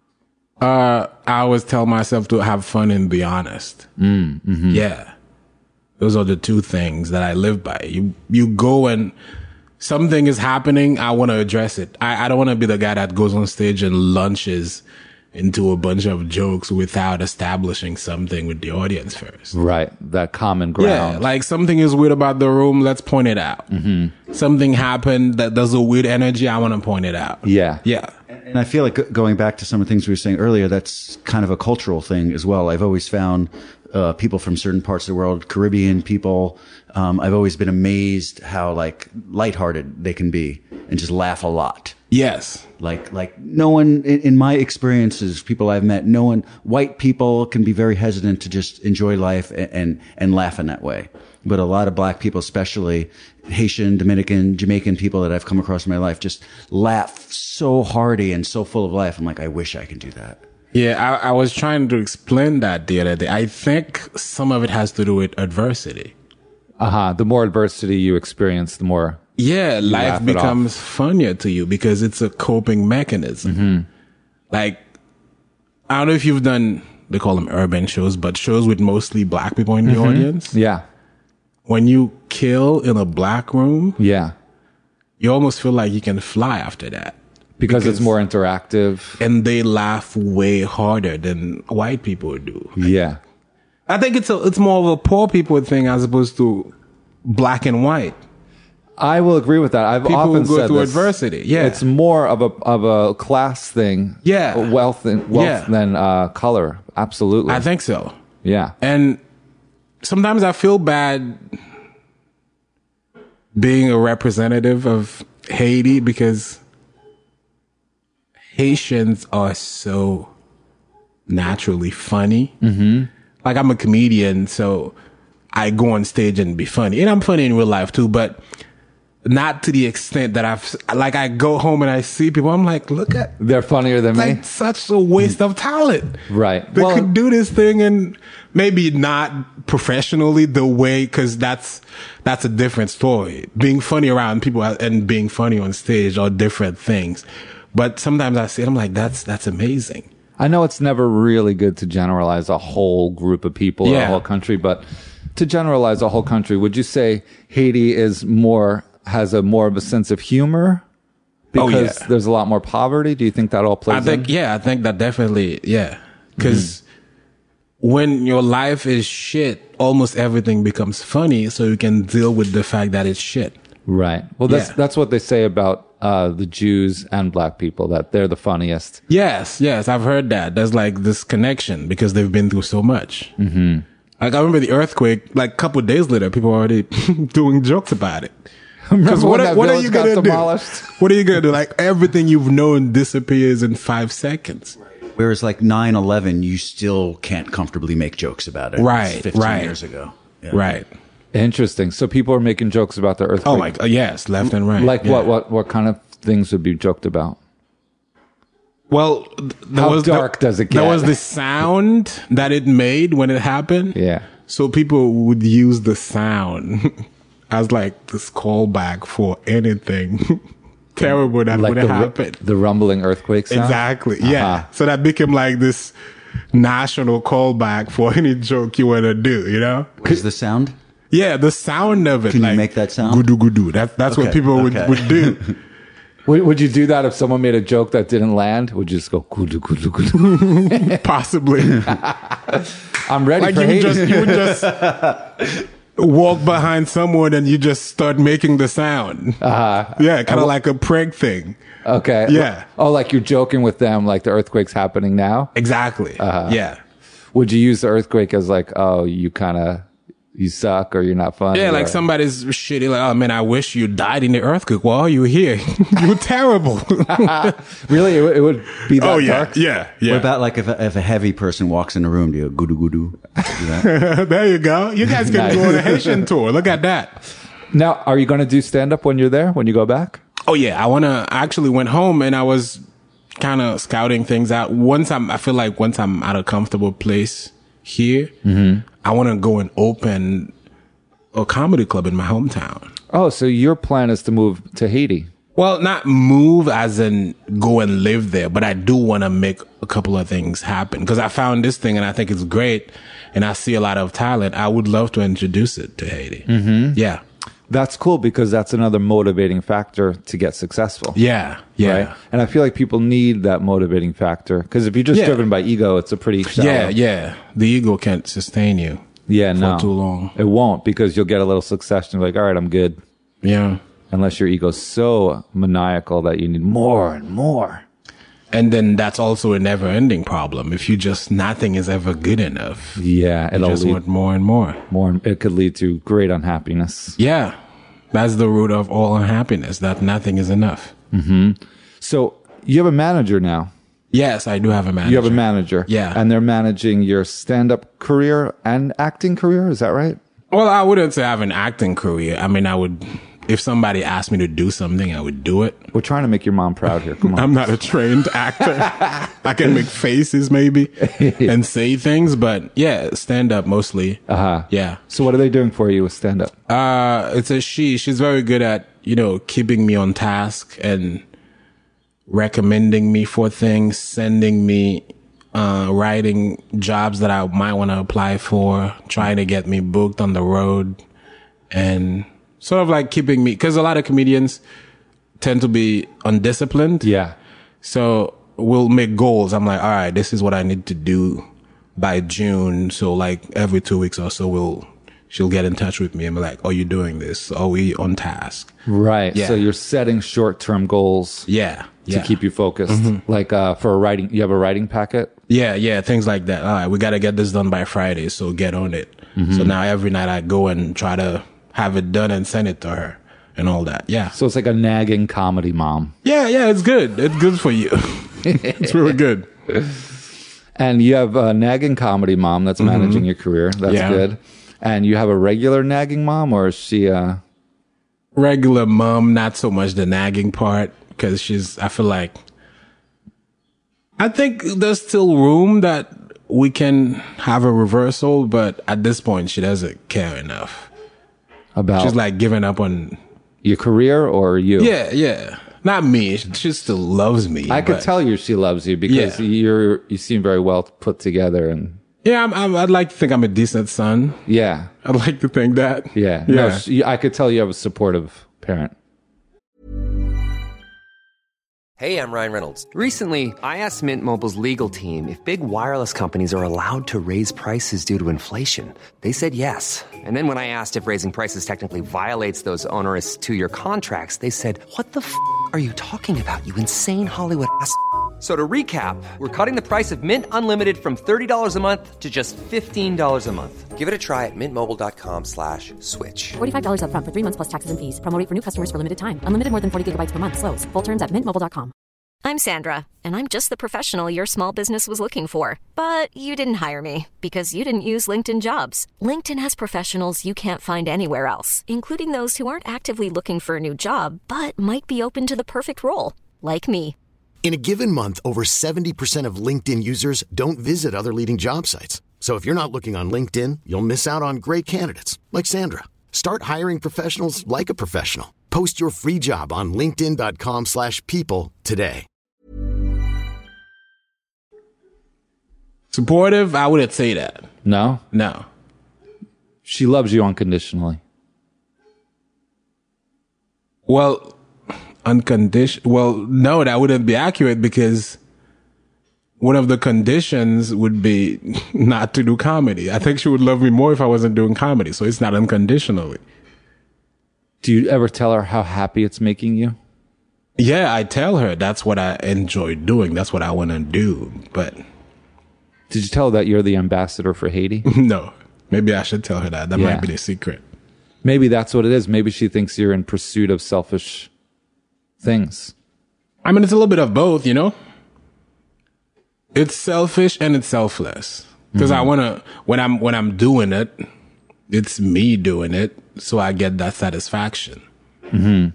Uh, I always tell myself to have fun and be honest. Mm, mm-hmm. Yeah, those are the two things that I live by. You you go and something is happening. I want to address it. I I don't want to be the guy that goes on stage and lunches into a bunch of jokes without establishing something with the audience first. Right. That common Yeah, ground. like something is weird about the room. Let's point it out. Mm-hmm. Something happened that there's a weird energy. I want to point it out. Yeah. Yeah. And I feel like go- going back to some of the things we were saying earlier, that's kind of a cultural thing as well. I've always found uh, people from certain parts of the world, Caribbean people, um, I've always been amazed how like lighthearted they can be and just laugh a lot. Yes. Like, like no one in, in my experiences, people I've met, no one, white people can be very hesitant to just enjoy life and, and, and laugh in that way. But a lot of black people, especially Haitian, Dominican, Jamaican people that I've come across in my life, just laugh so hearty and so full of life. I'm like, I wish I could do that. Yeah, I, I was trying to explain that the other day. I think some of it has to do with adversity. Uh-huh. The more adversity you experience, the more Yeah, you life laugh it becomes funnier to you because it's a coping mechanism. Mm-hmm. Like, I don't know if you've done, they call them urban shows, but shows with mostly black people in the Mm-hmm. audience. Yeah. When you kill in a black room, Yeah. you almost feel like you can fly after that. Because, Because- it's more interactive. And they laugh way harder than white people do. Yeah. I think it's a, it's more of a poor people thing as opposed to black and white. I will agree with that. I've People often who go said through this. adversity. Yeah. It's more of a of a class thing. Yeah. Wealth and wealth Yeah. than uh, color. Absolutely. I think so. Yeah. And sometimes I feel bad being a representative of Haiti because Haitians are so naturally funny. Mm-hmm. Like I'm a comedian, so I go on stage and be funny. And I'm funny in real life too, but not to the extent that I've, like I go home and I see people, I'm like, look at, They're funnier than me. like such a waste of talent. Right. They Well- could do this thing and maybe not professionally the way, cause that's, that's a different story. Being funny around people and being funny on stage are different things. But sometimes I see it, I'm like, that's, that's amazing. I know it's never really good to generalize a whole group of people or a Yeah. whole country, but to generalize a whole country, would you say Haiti is more, has a more of a sense of humor? Oh, Because yeah. there's a lot more poverty. Do you think that all plays I think, in? yeah, I think that definitely, yeah. Cause when your life is shit, almost everything becomes funny so you can deal with the fact that it's shit. Right. Well, that's Yeah. that's what they say about uh, the Jews and black people, that they're the funniest. Yes, yes, I've heard that. There's like this connection because they've been through so much. Mm-hmm. Like I remember the earthquake, like a couple of days later, people were already doing jokes about it. Because when what, are, that what are village you got going to do? demolished? What are you going to do? Like everything you've known disappears in five seconds. Whereas like nine eleven, you still can't comfortably make jokes about it. Right, It's fifteen right. years ago. Yeah. Right. Interesting. So people are making jokes about the earthquake. Oh my God. Yes, left and right. Like Yeah. what, what, what kind of things would be joked about? Well, th- there How was dark the, does it There get? was the sound that it made when it happened. Yeah. So people would use the sound as like this callback for anything terrible that Like would the, ru- happen. the rumbling earthquake sound? Exactly. Yeah. Uh-huh. So that became like this national callback for any joke you want to do, you know? What is the sound? Yeah, the sound of it. Can you like, make that sound? Gudu gudu. That, that's what Okay, people would, okay. would do. Would, would you do that if someone made a joke that didn't land? Would you just go, kudu, kudu, kudu? Possibly. I'm ready Like for you would Haiti. just, you would just walk behind someone and you just start making the sound. Uh-huh. Yeah, kind of like a prank thing. Okay. Yeah. Oh, like you're joking with them, like the earthquake's happening now? Exactly. Uh-huh. Yeah. Would you use the earthquake as like, oh, you kind of, you suck or you're not funny? Yeah, like or- somebody's shitty, like, oh man, I wish you died in the earthquake. Well, you were here. You were terrible. Really? It, would- it would be that oh, yeah. dark? Yeah. Yeah. What about like if a, if a heavy person walks in the room, do you go gudu gudu? Do that? There you go. You guys can Nice. go on a Haitian tour. Look at that. Now, are you going to do stand up when you're there, when you go back? Oh yeah, I wanna. I actually went home and I was kind of scouting things out. Once I'm, I feel like once I'm at a comfortable place here, Mm-hmm. I want to go and open a comedy club in my hometown. Oh, so your plan is to move to Haiti. Well, not move as in go and live there, but I do want to make a couple of things happen because I found this thing and I think it's great, and I see a lot of talent. I would love to introduce it to Haiti. Mm-hmm. Yeah, That's cool because that's another motivating factor to get successful. yeah, yeah. Right? And I feel like people need that motivating factor because if you're just Yeah. driven by ego, it's a pretty shallow. Yeah, yeah. The ego can't sustain you. Yeah, for no. too long. It won't because you'll get a little success and be like, all right, I'm good. Yeah. Unless your ego's so maniacal that you need more and more. And then that's also a never ending problem. If you just, nothing is ever good enough. Yeah, You it'll just lead want more and more. more. It could lead to great unhappiness. Yeah. That's the root of all unhappiness, that nothing is enough. So you have a manager now. Yes, I do have a manager. You have a manager. Yeah. And they're managing your stand-up career and acting career. Is that right? Well, I wouldn't say I have an acting career. I mean, I would, if somebody asked me to do something, I would do it. We're trying to make your mom proud here. Come on. I'm not a trained actor. I can make faces maybe and say things, but yeah, stand up mostly. Uh-huh. Yeah. So what are they doing for you with stand-up? Uh, it's a she. She's very good at, you know, keeping me on task and recommending me for things, sending me, uh, writing jobs that I might want to apply for, trying to get me booked on the road, and sort of like keeping me, cause a lot of comedians tend to be undisciplined. Yeah. So we'll make goals. I'm like, all right, this is what I need to do by June. So like every two weeks or so, we'll she'll get in touch with me and be like, "Are you doing this? Are we on task?" Right. Yeah. So you're setting short-term goals. Yeah. To Yeah. keep you focused. Mm-hmm. Like uh, for a writing, you have a writing packet? Yeah, yeah, things like that. All right, we got to get this done by Friday, so get on it. Mm-hmm. So now every night I go and try to have it done and send it to her and all that. Yeah. So it's like a nagging comedy mom. Yeah, yeah, it's good. It's good for you. It's really good. And you have a nagging comedy mom that's Mm-hmm. managing your career. That's Yeah. good. And you have a regular nagging mom, or is she uh Regular mom, not so much the nagging part, because she's, I feel like, I think there's still room that we can have a reversal, but at this point, she doesn't care enough. about She's like giving up on, your career or you? yeah, yeah. Not me. She still loves me. I could but- tell you she loves you because Yeah. you're you seem very well put together, and Yeah, I'm, I'm, I'd like to think I'm a decent son. yeah, I'd like to think that. yeah. Yeah. No, she, I could tell you have a supportive parent. Hey, I'm Ryan Reynolds. Recently, I asked Mint Mobile's legal team if big wireless companies are allowed to raise prices due to inflation. They said yes. And then when I asked if raising prices technically violates those onerous two-year contracts, they said, "What the f*** are you talking about, you insane Hollywood ass?" So to recap, we're cutting the price of Mint Unlimited from thirty dollars a month to just fifteen dollars a month. Give it a try at mintmobile.com slash switch. forty-five dollars up front for three months plus taxes and fees. Promo rate for new customers for limited time. Unlimited more than forty gigabytes per month. Slows full terms at mint mobile dot com. I'm Sandra, and I'm just the professional your small business was looking for. But you didn't hire me because you didn't use LinkedIn Jobs. LinkedIn has professionals you can't find anywhere else, including those who aren't actively looking for a new job, but might be open to the perfect role, like me. In a given month, over seventy percent of LinkedIn users don't visit other leading job sites. So if you're not looking on LinkedIn, you'll miss out on great candidates like Sandra. Start hiring professionals like a professional. Post your free job on linkedin.com slash people today. Supportive? I wouldn't say that. No, No. she loves you unconditionally. Well, unconditional. Well, no, that wouldn't be accurate because one of the conditions would be not to do comedy. I think she would love me more if I wasn't doing comedy. So it's not unconditionally. Do you ever tell her how happy it's making you? Yeah, I tell her that's what I enjoy doing. That's what I want to do. But Did you tell her that you're the ambassador for Haiti? no, maybe I should tell her that. That Yeah. might be the secret. Maybe that's what it is. Maybe she thinks you're in pursuit of selfish things. I mean, it's a little bit of both, you know? It's selfish and it's selfless. Because I want to, when I'm, when I'm doing it, it's me doing it. So I get that satisfaction. Mm-hmm.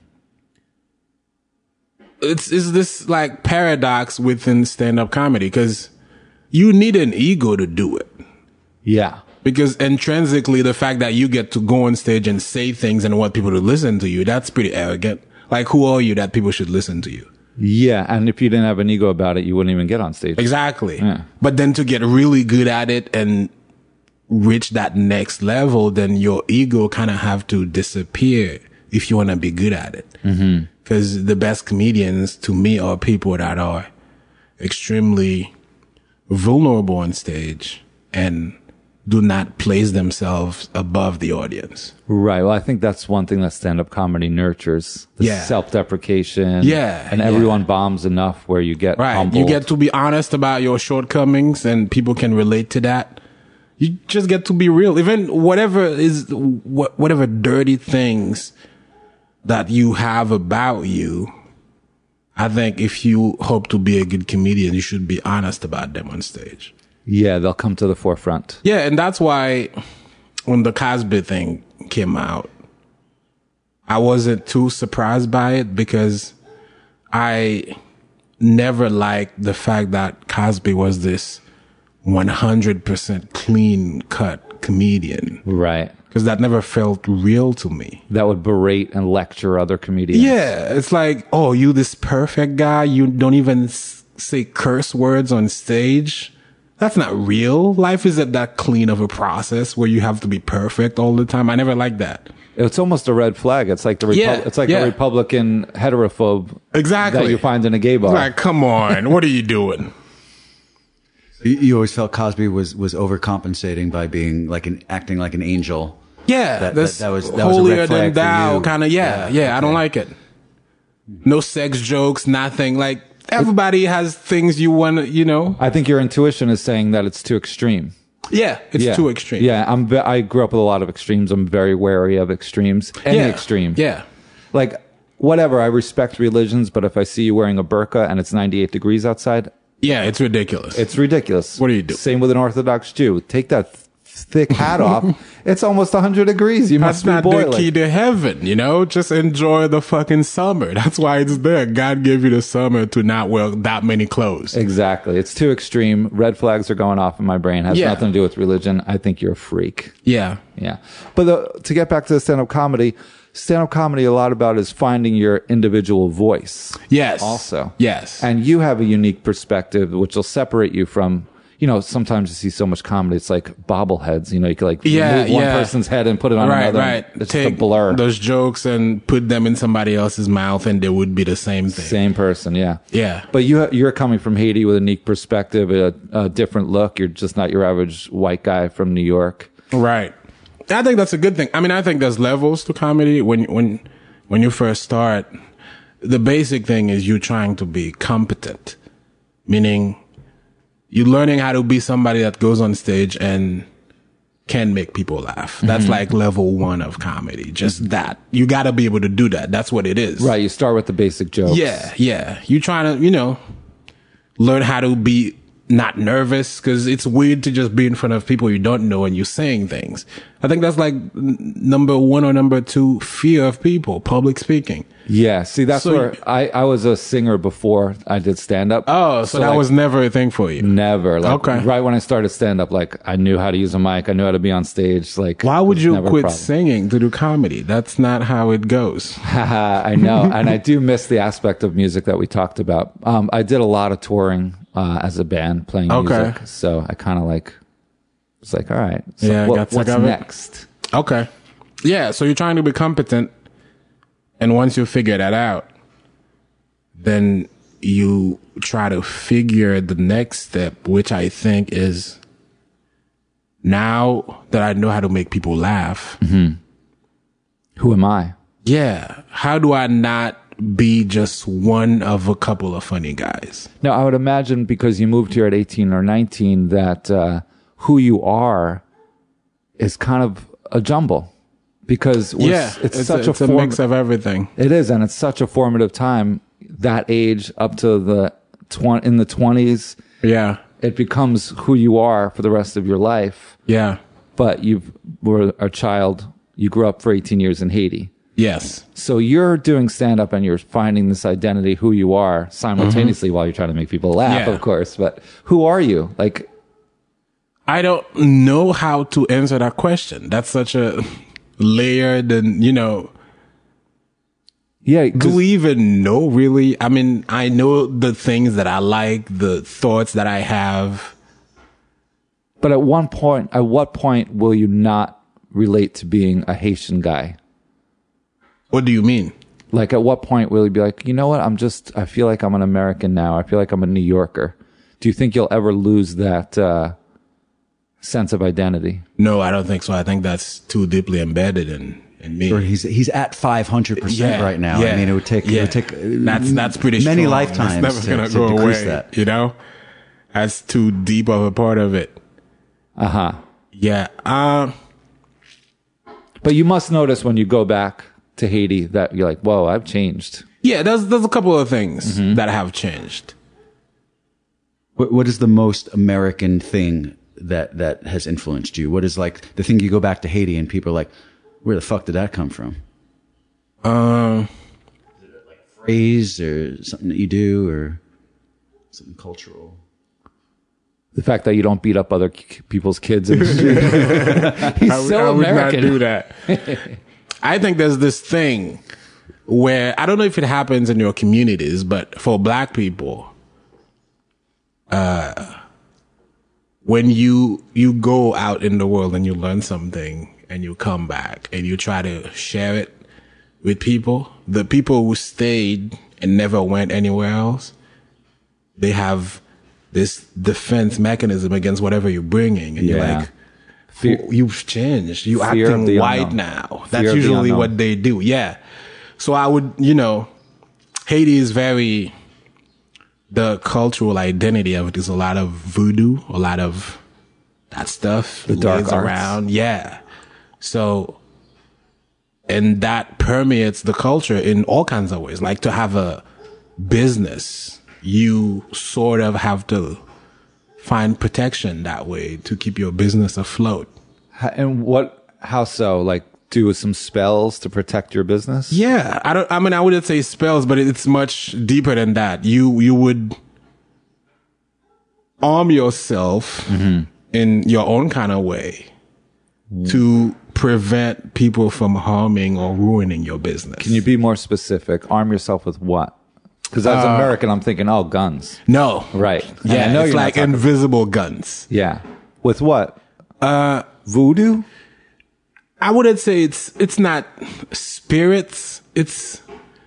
It's, it's this like paradox within stand-up comedy because you need an ego to do it. Yeah. Because intrinsically, the fact that you get to go on stage and say things and want people to listen to you, that's pretty arrogant. Like, who are you that people should listen to you? Yeah. And if you didn't have an ego about it, you wouldn't even get on stage. Exactly. Yeah. But then to get really good at it and reach that next level, then your ego kind of have to disappear if you want to be good at it. Mm-hmm. Because the best comedians to me are people that are extremely vulnerable on stage and do not place themselves above the audience. Right. Well, I think that's one thing that stand-up comedy nurtures. The Yeah. self-deprecation. Yeah, And yeah. everyone bombs enough where you get Right. humbled. You get to be honest about your shortcomings and people can relate to that. You just get to be real. Even whatever is, wh- whatever dirty things that you have about you, I think if you hope to be a good comedian, you should be honest about them on stage. Yeah, they'll come to the forefront. Yeah, and that's why when the Cosby thing came out, I wasn't too surprised by it because I never liked the fact that Cosby was this one hundred percent clean cut comedian. Right. Because that never felt real to me. That would berate and lecture other comedians. Yeah, it's like, oh, you this perfect guy, you don't even s- say curse words on stage. That's not real. Life isn't that clean of a process where you have to be perfect all the time. I never liked that. It's almost a red flag. It's like the Repu- Yeah, it's like yeah. the Republican heterophobe Exactly. that you find in a gay bar. Like, come on, what are you doing? You, you always felt Cosby was was overcompensating by being like an acting like an angel. Yeah, that, that's that, that was that was a holier red than flag for thou you. kind of. Yeah, yeah, okay. I don't like it. No sex jokes, nothing. Like everybody has things you want to, you know. I think your intuition is saying that it's too extreme. Yeah, it's yeah. too extreme. Yeah, I'm. ve- I grew up with a lot of extremes. I'm very wary of extremes. Any Yeah. extreme. Yeah. Like whatever. I respect religions, but if I see you wearing a burqa and it's ninety-eight degrees outside, Yeah, it's ridiculous. it's ridiculous. What do you do? Same with an Orthodox Jew. Take that th- thick hat off. It's almost one hundred degrees. You That's must be not boiling. the key to heaven, you know? Just enjoy the fucking summer. That's why it's there. God gave you the summer to not wear that many clothes. Exactly. It's too extreme. Red flags are going off in my brain. Has Yeah. nothing to do with religion. I think you're a freak. Yeah. Yeah. But the, to get back to the stand-up comedy, stand-up comedy a lot about is finding your individual voice. Yes. Also. Yes. And you have a unique perspective which will separate you from, you know, sometimes you see so much comedy, it's like bobbleheads. You know, you can like Yeah, remove one yeah. person's head and put it on right, another. right. It's Take just a blur. those jokes and put them in somebody else's mouth and they would be the same thing. Same person, yeah. Yeah. But you, you're coming from Haiti with a unique perspective, a, a different look. You're just not your average white guy from New York. Right. I think that's a good thing. I mean, I think there's levels to comedy. When when when you first start, the basic thing is you trying to be competent, meaning you're learning how to be somebody that goes on stage and can make people laugh. That's Mm-hmm. like level one of comedy. Just that. You got to be able to do that. That's what it is. Right. You start with the basic jokes. Yeah, yeah. You trying to, you know, learn how to be not nervous, because it's weird to just be in front of people you don't know and you're saying things. I think that's like n- number one or number two fear of people, public speaking. Yeah. See, that's So where you- I, I was a singer before I did stand up. Oh, so, that like, was never a thing for you. never. Like, Okay. Right when I started stand up, like I knew how to use a mic. I knew how to be on stage. Like, Why would it was you never a quit problem. singing to do comedy? That's not how it goes. Haha, I know. And I do miss the aspect of music that we talked about. Um, I did a lot of touring uh, as a band playing Okay. music. So I kind of like, was like, all right, so Yeah, what- got sick what's of it. next? Okay. Yeah, so you're trying to be competent, and once you figure that out, then you try to figure the next step, which I think is, now that I know how to make people laugh, Who am I? yeah, how do I not be just one of a couple of funny guys? Now, I would imagine because you moved here at eighteen or nineteen that uh, who you are is kind of a jumble because we're, Yeah, s- it's, it's, such a, it's a, a form- mix of everything. It is, and it's such a formative time. That age up to the tw- in the twenties, Yeah, it becomes who you are for the rest of your life. yeah, But you were a child. You grew up for eighteen years in Haiti. yes. So you're doing stand up and you're finding this identity, who you are, simultaneously while you're trying to make people laugh, Yeah. of course. But who are you? Like, I don't know how to answer that question. That's such a layered and, you know, yeah, do 'cause- we even know really? I mean, I know the things that I like, the thoughts that I have. but at one point, at what point will you not relate to being a Haitian guy? What do you mean? Like, at what point will you be like, you know what? I'm just, I feel like I'm an American now. I feel like I'm a New Yorker. Do you think you'll ever lose that uh, sense of identity? No, I don't think so. I think that's too deeply embedded in, in me. Or he's he's at five hundred percent Yeah, right now. yeah, I mean, it would take it yeah. would take uh, that's that's pretty many strong. lifetimes That's to, never to gonna go decrease away. that. You know, that's too deep of a part of it. Uh huh. Yeah. Um. But you must notice when you go back to Haiti that you're like, whoa, I've changed. Yeah. There's there's a couple of things Mm-hmm. that have changed. What, what is the most American thing that that has influenced you? What is like the thing you go back to Haiti and people are like, where the fuck did that come from? Um. Phrase or something that you do or something cultural? The fact that you don't beat up other k- people's kids in the street. He's I would- so I would not American. do that. I think there's this thing where I don't know if it happens in your communities, but for black people, uh, when you you go out in the world and you learn something and you come back and you try to share it with people, the people who stayed and never went anywhere else, they have this defense mechanism against whatever you're bringing, and Yeah. you're like, Fear- You've changed. You Fear of acting the white unknown. now. Fear That's of the usually unknown. what they do. Yeah. So I would, you know, Haiti is very, the cultural identity of it is a lot of voodoo, a lot of that stuff. The dark lays arts. around. Yeah. So, and that permeates the culture in all kinds of ways. Like to have a business, you sort of have to find protection that way to keep your business afloat. Ha- And what, how so? Like do some spells to protect your business? Yeah, I don't. I mean, I wouldn't say spells, but it's much deeper than that. You you would arm yourself Mm-hmm. in your own kind of way to prevent people from harming or ruining your business. Can you be more specific? Arm yourself with what? Because as an American, I'm thinking, oh, guns. No, Right. And yeah, I know it's you're not like talking- invisible guns. Yeah. With what? Uh, voodoo? I wouldn't say it's it's not spirits. It's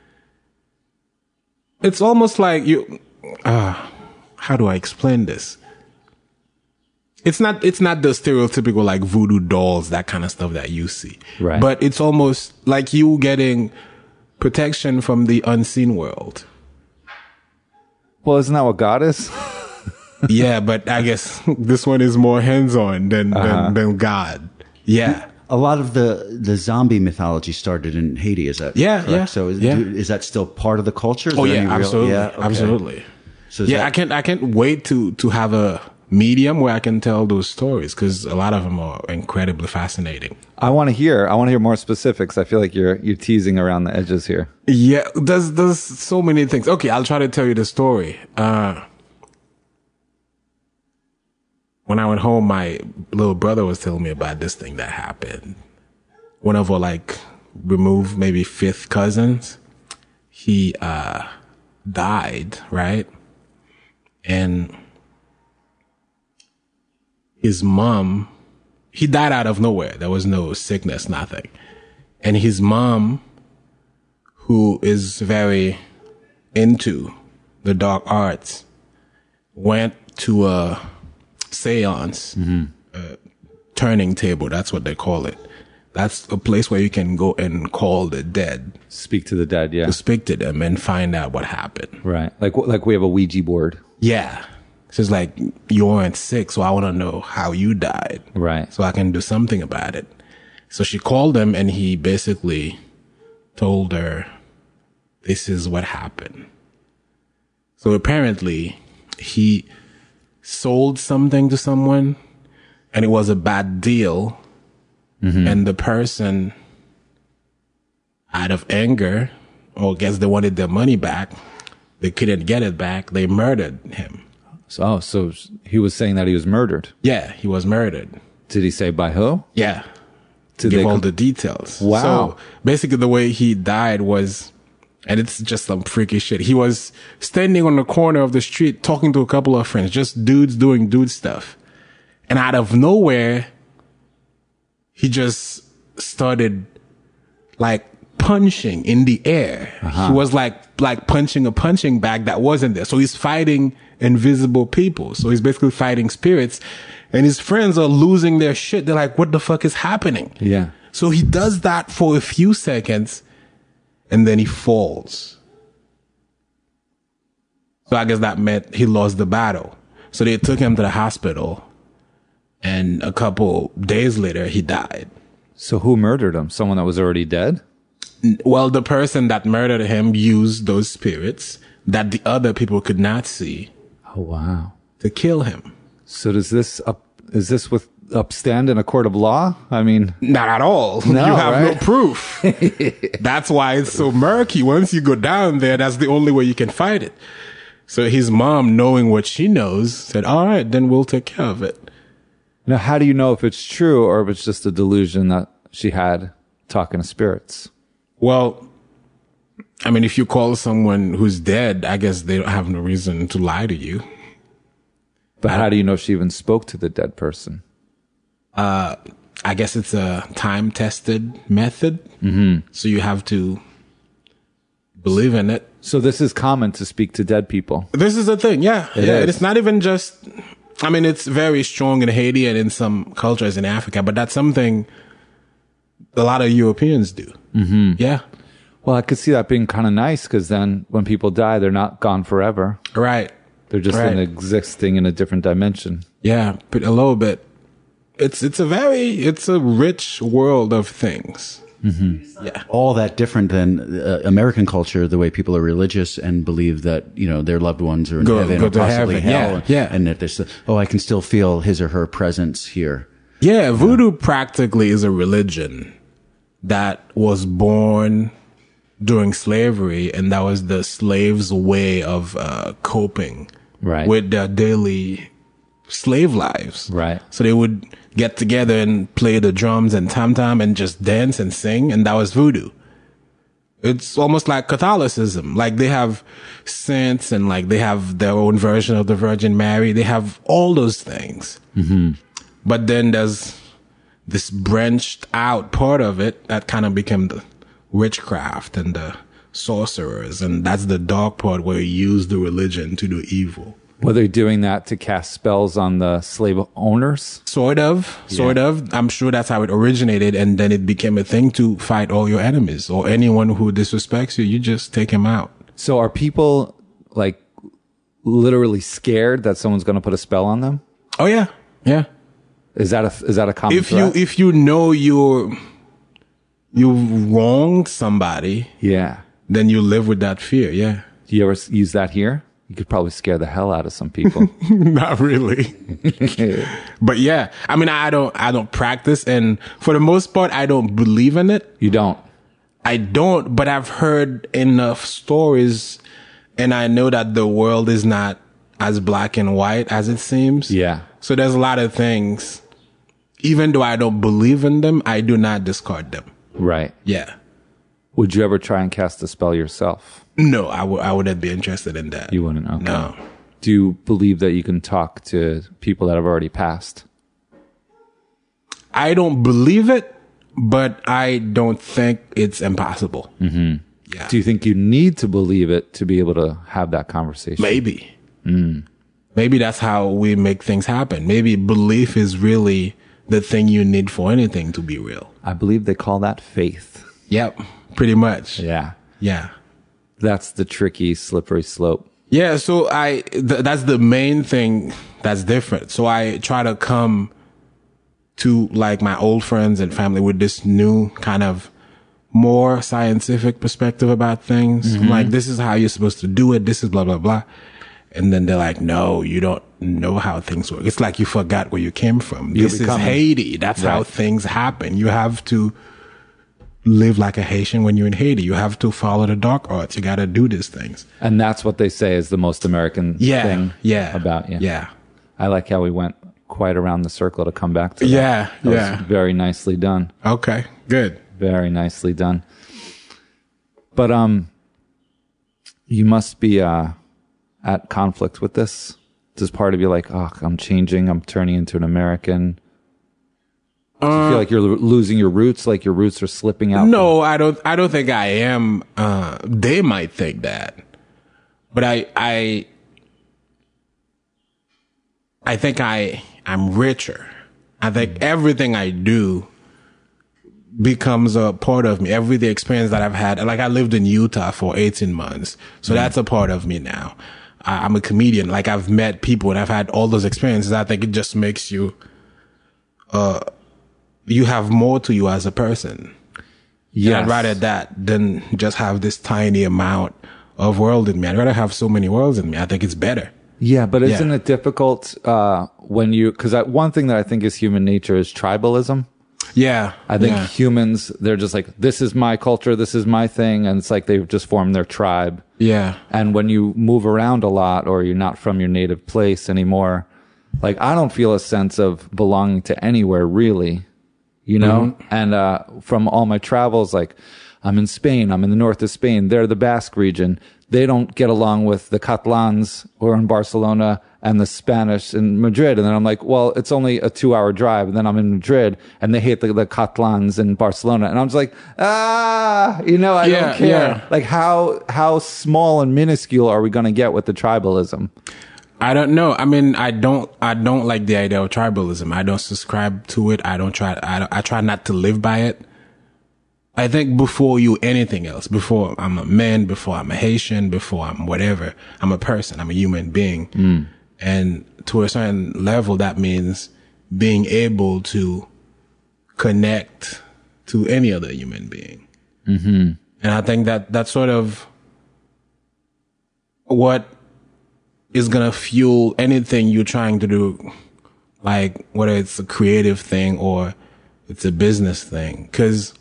it's almost like you. Uh, how do I explain this? It's not it's not the stereotypical like voodoo dolls, that kind of stuff that you see. Right. But it's almost like you getting protection from the unseen world. Well, isn't that what God is? Yeah, but I guess this one is more hands-on than Uh-huh. than, than God. Yeah. A lot of the, the zombie mythology started in Haiti. Is that Yeah, correct? yeah, So is, yeah. do- is that still part of the culture? Is Oh there yeah, any real- absolutely, yeah, okay. absolutely. So is Yeah, that- I can't I can't wait to to have a medium where I can tell those stories because a lot of them are incredibly fascinating. I want to hear. I want to hear more specifics. I feel like you're you're teasing around the edges here. Yeah, there's there's so many things. Okay, I'll try to tell you the story. Uh, when I went home, my little brother was telling me about this thing that happened. One of our like removed maybe fifth cousins, he uh died, right? And his mom, he died out of nowhere. There was no sickness, nothing. And his mom, who is very into the dark arts, went to a seance, a turning table. That's what they call it. That's a place where you can go and call the dead, Speak to the dead. Yeah. to speak to them and find out what happened. Right. Like like we have a Ouija board. Yeah. So it's like, you weren't sick, so I want to know how you died. Right. So I can do something about it. So she called him and he basically told her, this is what happened. So apparently he sold something to someone and it was a bad deal. Mm-hmm. And the person, out of anger, or guess they wanted their money back, they couldn't get it back, they murdered him. So, oh, so he was saying that he was murdered. Yeah, he was murdered. Did he say by who? Yeah. Did Give they all com- the details. Wow. So basically the way he died was, and it's just some freaky shit. He was standing on the corner of the street talking to a couple of friends, just dudes doing dude stuff. And out of nowhere, he just started like punching in the air. Uh-huh. He was like, like punching a punching bag that wasn't there. So he's fighting invisible people. So he's basically fighting spirits and his friends are losing their shit. They're like, what the fuck is happening? Yeah. So he does that for a few seconds and then he falls. So I guess that meant he lost the battle. So they took him to the hospital and a couple days later he died. So who murdered him? Someone that was already dead? Well, the person that murdered him used those spirits that the other people could not see Oh wow. to kill him. So does this up is this with upstand in a court of law? I mean, Not at all. No, you have right? no proof. That's why it's so murky. Once you go down there, that's the only way you can fight it. So his mom, knowing what she knows, said, all right, then we'll take care of it. now how do you know if it's true or if it's just a delusion that she had talking to spirits? Well, I mean, if you call someone who's dead, I guess they don't have no reason to lie to you. But how do you know she even spoke to the dead person? Uh, I guess it's a time-tested method. Mm-hmm. So you have to believe in it. So this is common to speak to dead people. This is the thing, yeah. It yeah is. It's not even just I mean, it's very strong in Haiti and in some cultures in Africa, but that's something a lot of Europeans do. Mm-hmm. Yeah. Well, I could see that being kind of nice because then when people die, they're not gone forever. Right. They're just right. in existing in a different dimension. Yeah, but a little bit. It's it's a very it's a rich world of things. Mm-hmm. Yeah, all that different than uh, American culture, the way people are religious and believe that, you know, their loved ones are in go, heaven go or possibly heaven. hell, Yeah, yeah. and that there's oh, I can still feel his or her presence here. Yeah, voodoo yeah. practically is a religion that was born during slavery, and that was the slaves' way of uh, coping right. with their daily slave lives. Right. So they would get together and play the drums and tam-tam and just dance and sing, and that was voodoo. It's almost like Catholicism. Like they have saints and like they have their own version of the Virgin Mary. They have all those things. Mm-hmm. But then there's this branched out part of it that kind of became the witchcraft and the sorcerers, and that's the dark part where you use the religion to do evil. Were they doing that to cast spells on the slave owners? Sort of, sort yeah. of. I'm sure that's how it originated, and then it became a thing to fight all your enemies or anyone who disrespects you. You just take him out. So are people like literally scared that someone's going to put a spell on them? Oh yeah, yeah. Is that a is that a common if threat? you if you know you're you wronged somebody, yeah, then you live with that fear. Yeah. Do you ever use that here? You could probably scare the hell out of some people. Not really. But yeah, I mean, I don't, I don't practice. And for the most part, I don't believe in it. You don't? I don't, but I've heard enough stories and I know that the world is not as black and white as it seems. Yeah. So there's a lot of things, even though I don't believe in them, I do not discard them. Right. Yeah. Would you ever try and cast a spell yourself? No, I, w- I wouldn't be interested in that. You wouldn't? Okay. No. Do you believe that you can talk to people that have already passed? I don't believe it, but I don't think it's impossible. Mm-hmm. Yeah. Do you think you need to believe it to be able to have that conversation? Maybe. Mm. Maybe that's how we make things happen. Maybe belief is really the thing you need for anything to be real. I believe they call that faith. Yep, pretty much. Yeah. Yeah. That's the tricky, slippery slope. Yeah, so I, th- that's the main thing that's different. So I try to come to like my old friends and family with this new kind of more scientific perspective about things. Mm-hmm. Like, this is how you're supposed to do it. This is blah, blah, blah. And then they're like, no, you don't know how things work. It's like you forgot where you came from. You're this becoming, is Haiti. That's right. how things happen. You have to live like a Haitian when you're in Haiti. You have to follow the dark arts. You got to do these things. And that's what they say is the most American yeah, thing yeah, about you. Yeah. I like how we went quite around the circle to come back to that. Yeah, that yeah. Was very nicely done. Okay, good. Very nicely done. But um, you must be uh, at conflict with this. Does part of you like, oh, I'm changing, I'm turning into an American? Do you feel like you're lo- losing your roots, like your roots are slipping out? No, I don't. I don't think I am. Uh, they might think that, but I, I, I think I, I'm richer. I think everything I do becomes a part of me. Every the experience that I've had, like I lived in Utah for eighteen months, so mm. that's a part of me now. I, I'm a comedian. Like I've met people and I've had all those experiences. I think it just makes you, uh. you have more to you as a person. Yeah, I'd rather that than just have this tiny amount of world in me. I'd rather have so many worlds in me. I think it's better. Yeah, but isn't yeah. it difficult uh, when you, because one thing that I think is human nature is tribalism. Yeah. I think yeah. humans, they're just like, this is my culture, this is my thing. And it's like they've just formed their tribe. Yeah. And when you move around a lot or you're not from your native place anymore, like I don't feel a sense of belonging to anywhere really. You know, mm-hmm. and uh, from all my travels, like I'm in Spain, I'm in the north of Spain, they're the Basque region. They don't get along with the Catalans or in Barcelona and the Spanish in Madrid. And then I'm like, well, it's only a two hour drive. And then I'm in Madrid and they hate the, the Catalans in Barcelona. And I'm just like, ah, you know, I yeah, don't care. Yeah. Like how, how small and minuscule are we going to get with the tribalism? I don't know. I mean, I don't, I don't like the idea of tribalism. I don't subscribe to it. I don't try, I, don't, I try not to live by it. I think before you anything else, before I'm a man, before I'm a Haitian, before I'm whatever, I'm a person, I'm a human being. Mm. And to a certain level, that means being able to connect to any other human being. Mm-hmm. And I think that that's sort of what is going to fuel anything you're trying to do, like whether it's a creative thing or it's a business thing. Because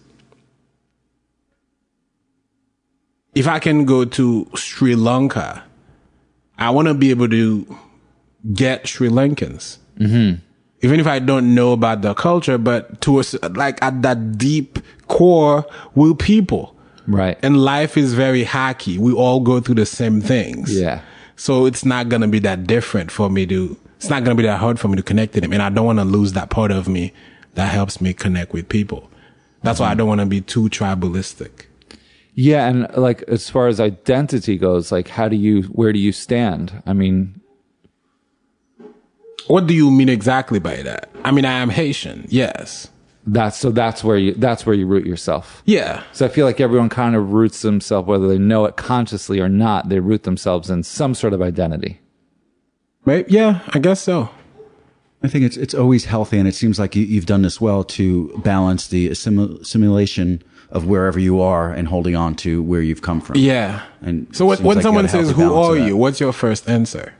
if I can go to Sri Lanka, I want to be able to get Sri Lankans. Mm-hmm. Even if I don't know about the culture, but to us, like at that deep core, we're people. Right. And life is very hacky. We all go through the same things. Yeah. So it's not going to be that different for me to, it's not going to be that hard for me to connect to them. And I don't want to lose that part of me that helps me connect with people. That's mm-hmm. why I don't want to be too tribalistic. Yeah. And like, as far as identity goes, like, how do you, where do you stand? I mean, what do you mean exactly by that? I mean, I am Haitian. Yes. That's so that's where you, that's where you root yourself. Yeah. So I feel like everyone kind of roots themselves, whether they know it consciously or not, they root themselves in some sort of identity. Right. Yeah, I guess so. I think it's it's always healthy, and it seems like you, you've done this well to balance the assimil- assimilation of wherever you are and holding on to where you've come from. Yeah. And so when, seems when like you someone got a says, healthy "Who balance are of that. you?" What's your first answer?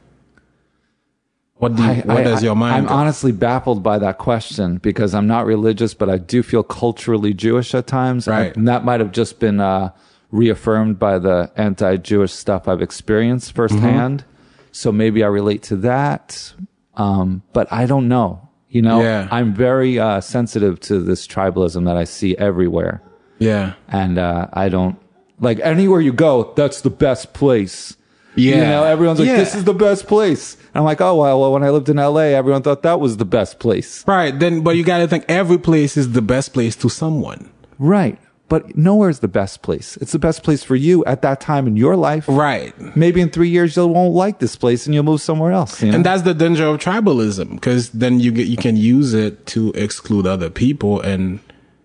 What do you, I, what I, does your mind I'm go? honestly baffled by that question because I'm not religious, but I do feel culturally Jewish at times. Right. And that might have just been uh, reaffirmed by the anti-Jewish stuff I've experienced firsthand. Mm-hmm. So maybe I relate to that. Um, but I don't know. You know, Yeah. I'm very uh, sensitive to this tribalism that I see everywhere. Yeah. And uh, I don't, like, anywhere you go, that's the best place. Yeah. You know, everyone's like, Yeah. this is the best place. And I'm like, oh, well, well, when I lived in L A, everyone thought that was the best place. Right. Then, but you got to think every place is the best place to someone. Right. But nowhere's the best place. It's the best place for you at that time in your life. Right. Maybe in three years, you won't like this place and you'll move somewhere else. You know? And that's the danger of tribalism, because then you get, you can use it to exclude other people and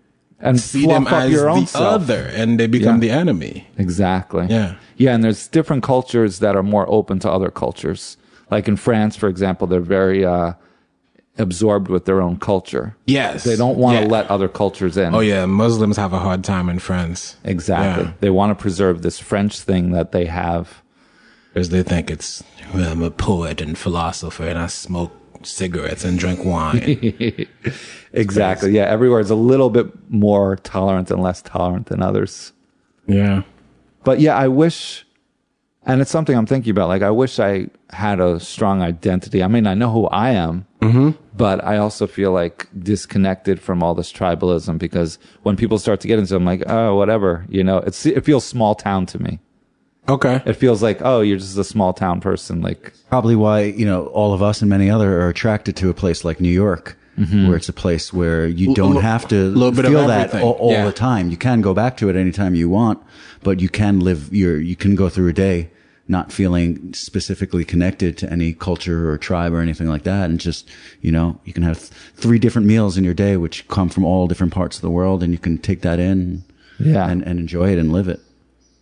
and see fluff them up as your own the self. other, and they become Yeah. the enemy. Exactly. Yeah. Yeah. And there's different cultures that are more open to other cultures. Like in France, for example, they're very, uh, absorbed with their own culture. Yes. They don't want to Yeah. let other cultures in. Oh yeah, Muslims have a hard time in France. Exactly. Yeah. They want to preserve this French thing that they have. Because they think it's, well, I'm a poet and philosopher and I smoke cigarettes and drink wine. Exactly. Yeah. Everywhere is a little bit more tolerant and less tolerant than others. Yeah. But yeah, I wish, and it's something I'm thinking about. Like, I wish I had a strong identity. I mean, I know who I am, mm-hmm. but I also feel like disconnected from all this tribalism because when people start to get into it, I'm like, oh, whatever. You know, it's, it feels small town to me. Okay. It feels like, oh, you're just a small town person. Like, Probably why, you know, all of us and many other are attracted to a place like New York, mm-hmm. where it's a place where you don't L- have to little bit of feel that everything. all, all Yeah. the time. You can go back to it anytime you want, but you can live your, you can go through a day not feeling specifically connected to any culture or tribe or anything like that. And just, you know, you can have th- three different meals in your day, which come from all different parts of the world, and you can take that in yeah. and, and enjoy it and live it.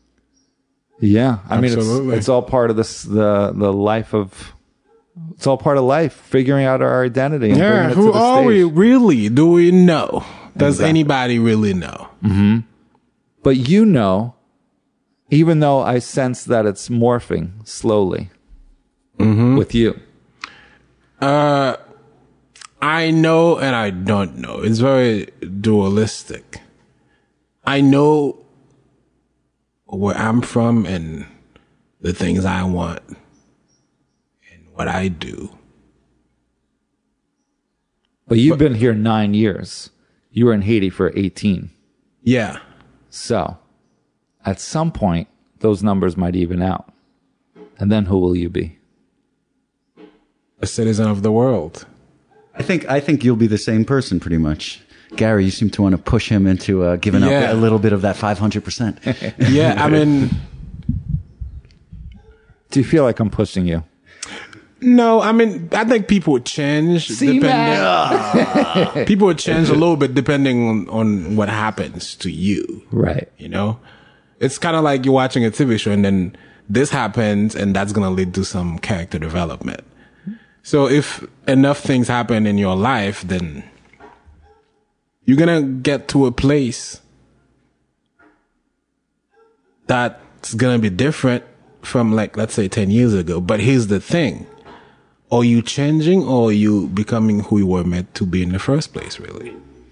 Yeah, I mean, Absolutely. it's, it's all part of this, the the life of, it's all part of life, figuring out our identity. And Yeah. bringing it Who to the are we stage. really? Do we know? Does Exactly. anybody really know? Mm-hmm. But you know, even though I sense that it's morphing slowly Mm-hmm. with you. Uh, I know and I don't know. It's very dualistic. I know where I'm from and the things I want and what I do. But you've been here nine years. You were in Haiti for eighteen. Yeah. So at some point, those numbers might even out. And then who will you be? A citizen of the world. I think I think you'll be the same person pretty much. Gary, you seem to want to push him into uh, giving Yeah. up a little bit of that five hundred percent. Yeah, I mean, Do you feel like I'm pushing you? No, I mean, I think people would change. See, depending, people would change a little bit depending on, on what happens to you. Right. You know? It's kind of like you're watching a T V show and then this happens and that's going to lead to some character development. So if enough things happen in your life, then you're going to get to a place that's going to be different from, like, let's say ten years ago. But here's the thing. Are you changing or are you becoming who you were meant to be in the first place, really?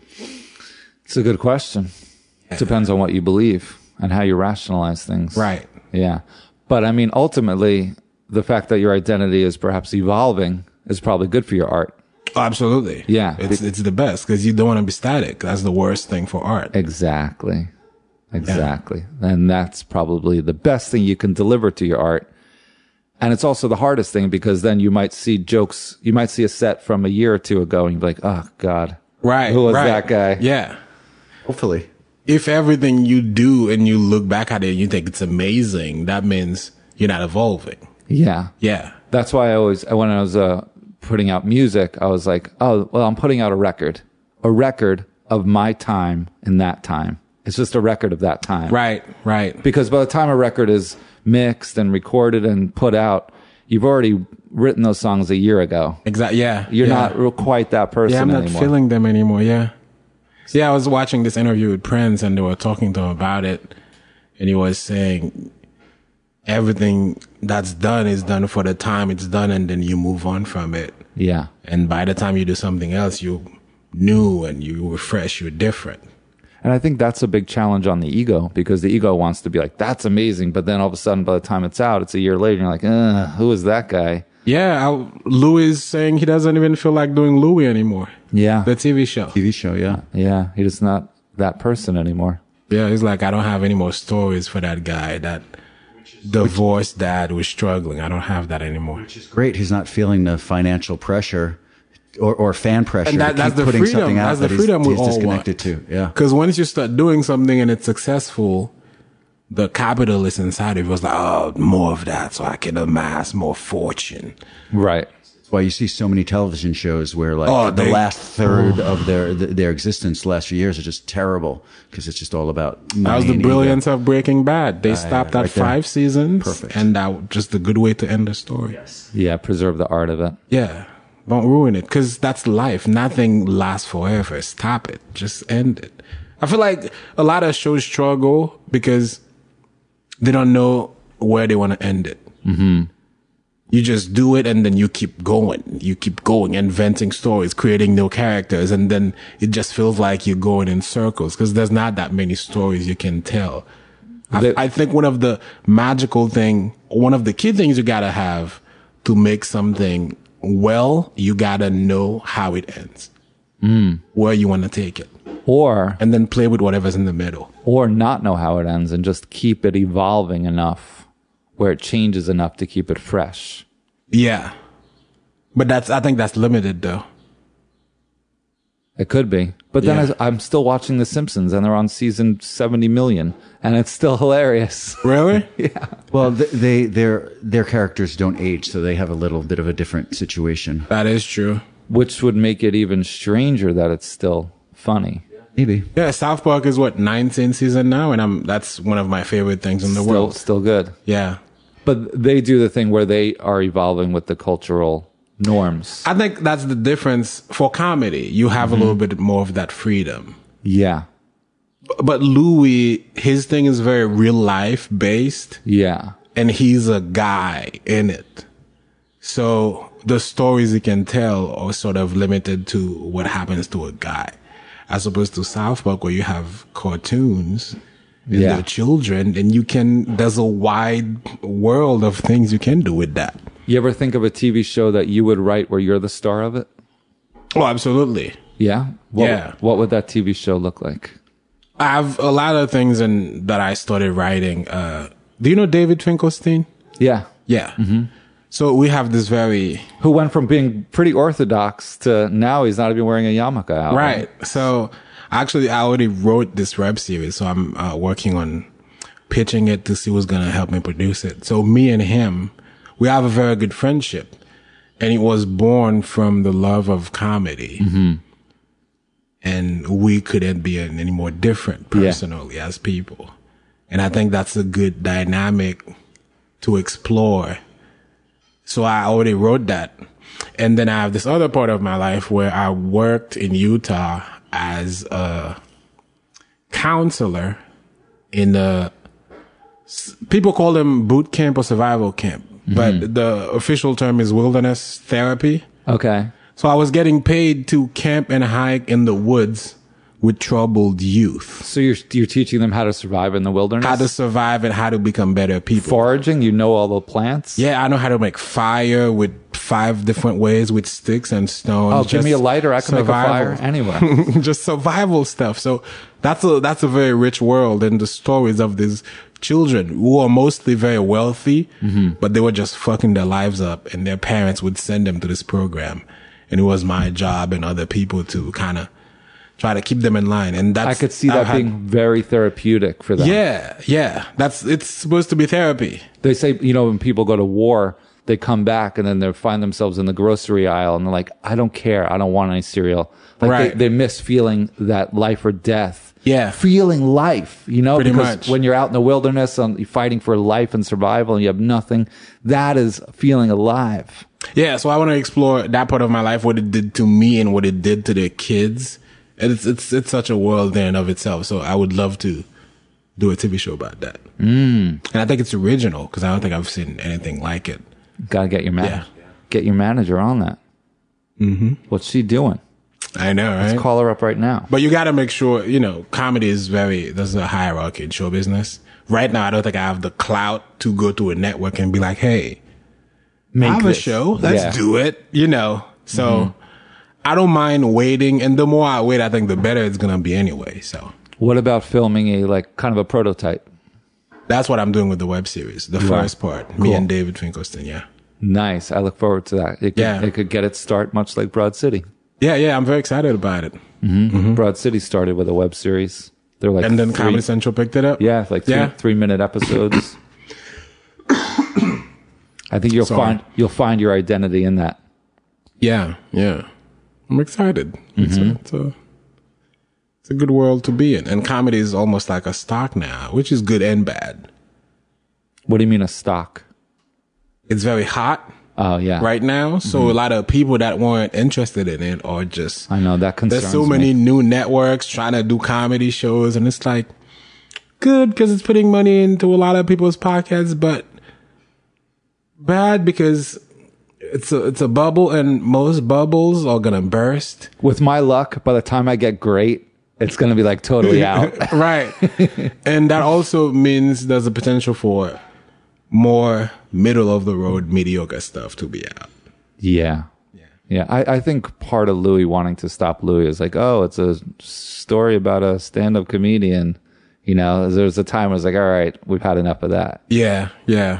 It's a good question. It depends on what you believe and how you rationalize things. Right. Yeah. But I mean, ultimately, the fact that your identity is perhaps evolving is probably good for your art. Absolutely. Yeah. It's, it's the best because you don't want to be static. That's the worst thing for art. Exactly. Exactly. Yeah. And that's probably the best thing you can deliver to your art. And it's also the hardest thing because then you might see jokes, you might see a set from a year or two ago and you're like, oh God. Right. Who was right. that guy? Yeah. Hopefully. If everything you do and you look back at it and you think it's amazing, that means you're not evolving. Yeah. Yeah. That's why I always, when I was uh, putting out music, I was like, oh, well, I'm putting out a record, a record of my time in that time. It's just a record of that time. Right, right. Because by the time a record is mixed and recorded and put out, you've already written those songs a year ago. Exactly. Yeah. You're yeah. not quite that person Yeah, I'm not anymore. feeling them anymore. Yeah. Yeah, I was watching this interview with Prince and they were talking to him about it. And he was saying everything that's done is done for the time it's done and then you move on from it. Yeah. And by the time you do something else, you're new and you refresh, you're different. And I think that's a big challenge on the ego because the ego wants to be like, that's amazing. But then all of a sudden, by the time it's out, it's a year later. And you're like, uh, who is that guy? Yeah. I, Louis is saying he doesn't even feel like doing Louis anymore. Yeah. The T V show. T V show, yeah. Yeah. He's just not that person anymore. Yeah. He's like, I don't have any more stories for that guy. That divorced dad was struggling. I don't have that anymore. Which is great. He's not feeling the financial pressure. Or, or fan pressure and that, to that's keep the putting freedom. something out that's the that freedom he's, we he's all disconnected want. to. Yeah. Because once you start doing something and it's successful, the capitalist inside of you was like, oh, more of that so I can amass more fortune. Right. That's why you see so many television shows where like oh, the they, last third oh. of their their existence, the last few years are just terrible because it's just all about money. That was the and brilliance ego. of Breaking Bad. They uh, stopped yeah, at right five there. seasons. Perfect. And that was just a good way to end the story. Yes. Yeah. Preserve the art of it. Yeah. Don't ruin it because that's life. Nothing lasts forever. Stop it. Just end it. I feel like a lot of shows struggle because they don't know where they want to end it. Mm-hmm. You just do it and then you keep going. You keep going, inventing stories, creating new characters. And then it just feels like you're going in circles because there's not that many stories you can tell. I, I think one of the magical thing, one of the key things you got to have to make something well, you gotta know how it ends, mm. where you want to take it, or and then play with whatever's in the middle, or not know how it ends and just keep it evolving enough where it changes enough to keep it fresh. Yeah, but that's I think that's limited though. It could be, but then yeah. I'm still watching The Simpsons, and they're on season seventy million, and it's still hilarious. Really? Yeah. Well, they, they their their characters don't age, so they have a little bit of a different situation. That is true. Which would make it even stranger that it's still funny. Maybe. Yeah, South Park is what nineteen season now, and I'm that's one of my favorite things in the still, world. Still good. Yeah, but they do the thing where they are evolving with the cultural norms. I think that's the difference for comedy. You have mm-hmm. a little bit more of that freedom. Yeah. But Louis, his thing is very real life based. Yeah. And he's a guy in it. So the stories he can tell are sort of limited to what happens to a guy. As opposed to South Park where you have cartoons and yeah. they're children and you can, there's a wide world of things you can do with that. You ever think of a T V show that you would write where you're the star of it? Oh, absolutely. Yeah? What, yeah. What would that T V show look like? I have a lot of things in, that I started writing. Uh, do you know David Finkelstein? Yeah. Yeah. Mm-hmm. So we have this very... Who went from being pretty orthodox to now he's not even wearing a yarmulke out. Right. So actually I already wrote this web series. So I'm uh, working on pitching it to see who's going to help me produce it. So me and him, we have a very good friendship. And it was born from the love of comedy. Mm-hmm. And we couldn't be any more different personally yeah. as people. And I think that's a good dynamic to explore. So I already wrote that. And then I have this other part of my life where I worked in Utah as a counselor in a, people call them boot camp or survival camp, mm-hmm. but the official term is wilderness therapy. Okay. So I was getting paid to camp and hike in the woods with troubled youth. So you're you're teaching them how to survive in the wilderness? How to survive and how to become better people. Foraging, you know all the plants? Yeah, I know how to make fire with five different ways with sticks and stones. Oh, give me a lighter, I can survival. Make a fire anywhere. Just survival stuff. So that's a that's a very rich world, and the stories of these children who are mostly very wealthy, mm-hmm. but they were just fucking their lives up, and their parents would send them to this program. And it was my job and other people to kind of try to keep them in line. And that's, I could see that I've being had, very therapeutic for them. Yeah, yeah. That's, it's supposed to be therapy. They say, you know, when people go to war, they come back and then they find themselves in the grocery aisle and they're like, I don't care. I don't want any cereal. Like right. they, they miss feeling that life or death. Yeah. Feeling life, you know, Pretty because much. when you're out in the wilderness and you're fighting for life and survival and you have nothing, that is feeling alive. Yeah, so I want to explore that part of my life, what it did to me and what it did to their kids. And it's it's it's such a world in and of itself. So I would love to do a T V show about that. Mm. And I think it's original because I don't think I've seen anything like it. Gotta get your man- yeah. get your manager on that. Mm-hmm. What's she doing? I know, right? Let's call her up right now. But you got to make sure, you know, comedy is very, there's a hierarchy in show business. Right now, I don't think I have the clout to go to a network and be like, hey, Make I have this. a show. Let's yeah. do it. You know, so mm-hmm. I don't mind waiting. And the more I wait, I think the better it's going to be anyway. So what about filming a, like, kind of a prototype? That's what I'm doing with the web series. The you first are. part, Cool. me and David Finkelstein. Yeah. Nice. I look forward to that. It could, Yeah. it could get its start much like Broad City. Yeah. Yeah. I'm very excited about it. Mm-hmm. Mm-hmm. Broad City started with a web series. They're like, and then three, Comedy Central picked it up. yeah, like three, Yeah. three minute episodes. I think you'll Sorry. find, you'll find your identity in that. Yeah. Yeah. I'm excited. It's, Mm-hmm. a, it's a, it's a good world to be in. And comedy is almost like a stock now, which is good and bad. What do you mean a stock? It's very hot. Oh yeah. Right now. So mm-hmm. a lot of people that weren't interested in it are just, I know that concerns there's so me. many new networks trying to do comedy shows, and it's like good because it's putting money into a lot of people's pockets, but bad because it's a, it's a bubble, and most bubbles are going to burst. With my luck, by the time I get great, it's going to be like totally out. Right. And that also means there's a potential for more middle of the road mediocre stuff to be out. Yeah. Yeah. Yeah. I, I think part of Louis wanting to stop Louis is like, oh, it's a story about a stand-up comedian. You know, there's a time I was like, all right, we've had enough of that. Yeah. Yeah.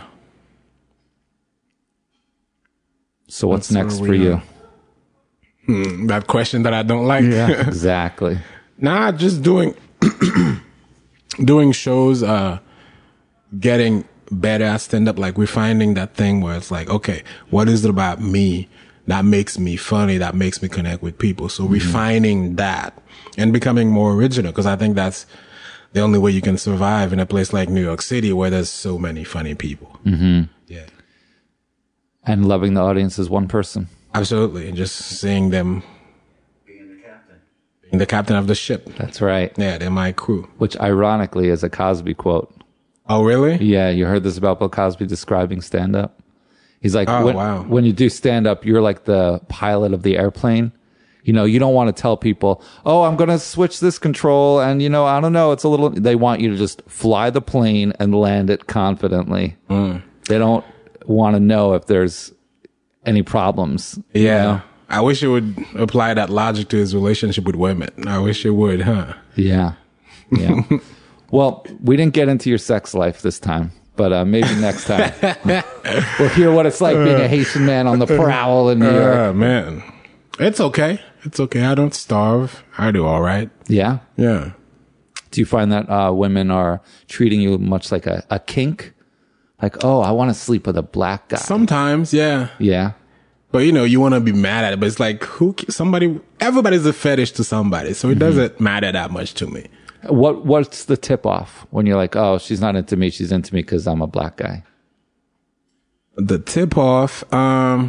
So what's That's next where for we you? are. Hmm, that question that I don't like. Yeah, exactly. Nah, just doing, doing shows, uh, getting better at stand up. Like we're finding that thing where it's like, okay, what is it about me that makes me funny, that makes me connect with people? So mm-hmm. refining that and becoming more original. Cause I think that's the only way you can survive in a place like New York City where there's so many funny people. Mm-hmm. Yeah. And loving the audience as one person. Absolutely. And just seeing them being the captain, being the captain of the ship. That's right. Yeah. They're my crew. Which ironically is a Cosby quote. Oh, really? Yeah, you heard this about Bill Cosby describing stand-up? He's like, oh, when, wow. when you do stand-up, you're like the pilot of the airplane. You know, you don't want to tell people, oh, I'm going to switch this control, and, you know, I don't know, it's a little... They want you to just fly the plane and land it confidently. Mm. They don't want to know if there's any problems. Yeah. You know? I wish it would apply that logic to his relationship with women. I wish it would, huh? Yeah. Yeah. Well, we didn't get into your sex life this time, but uh, maybe next time we'll hear what it's like being a Haitian man on the prowl in New York. Uh, man, it's okay. It's okay. I don't starve. I do all right. Yeah? Yeah. Do you find that uh, women are treating you much like a, a kink? Like, oh, I want to sleep with a black guy. Sometimes, yeah. Yeah. But, you know, you want to be mad at it. But it's like, who, somebody, everybody's a fetish to somebody. So it mm-hmm. doesn't matter that much to me. What What's the tip off when you're like, oh, she's not into me. She's into me because I'm a black guy? The tip off, um,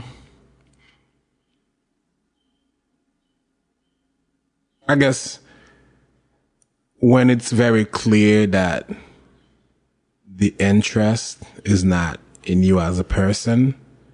I guess when it's very clear that the interest is not in you as a person.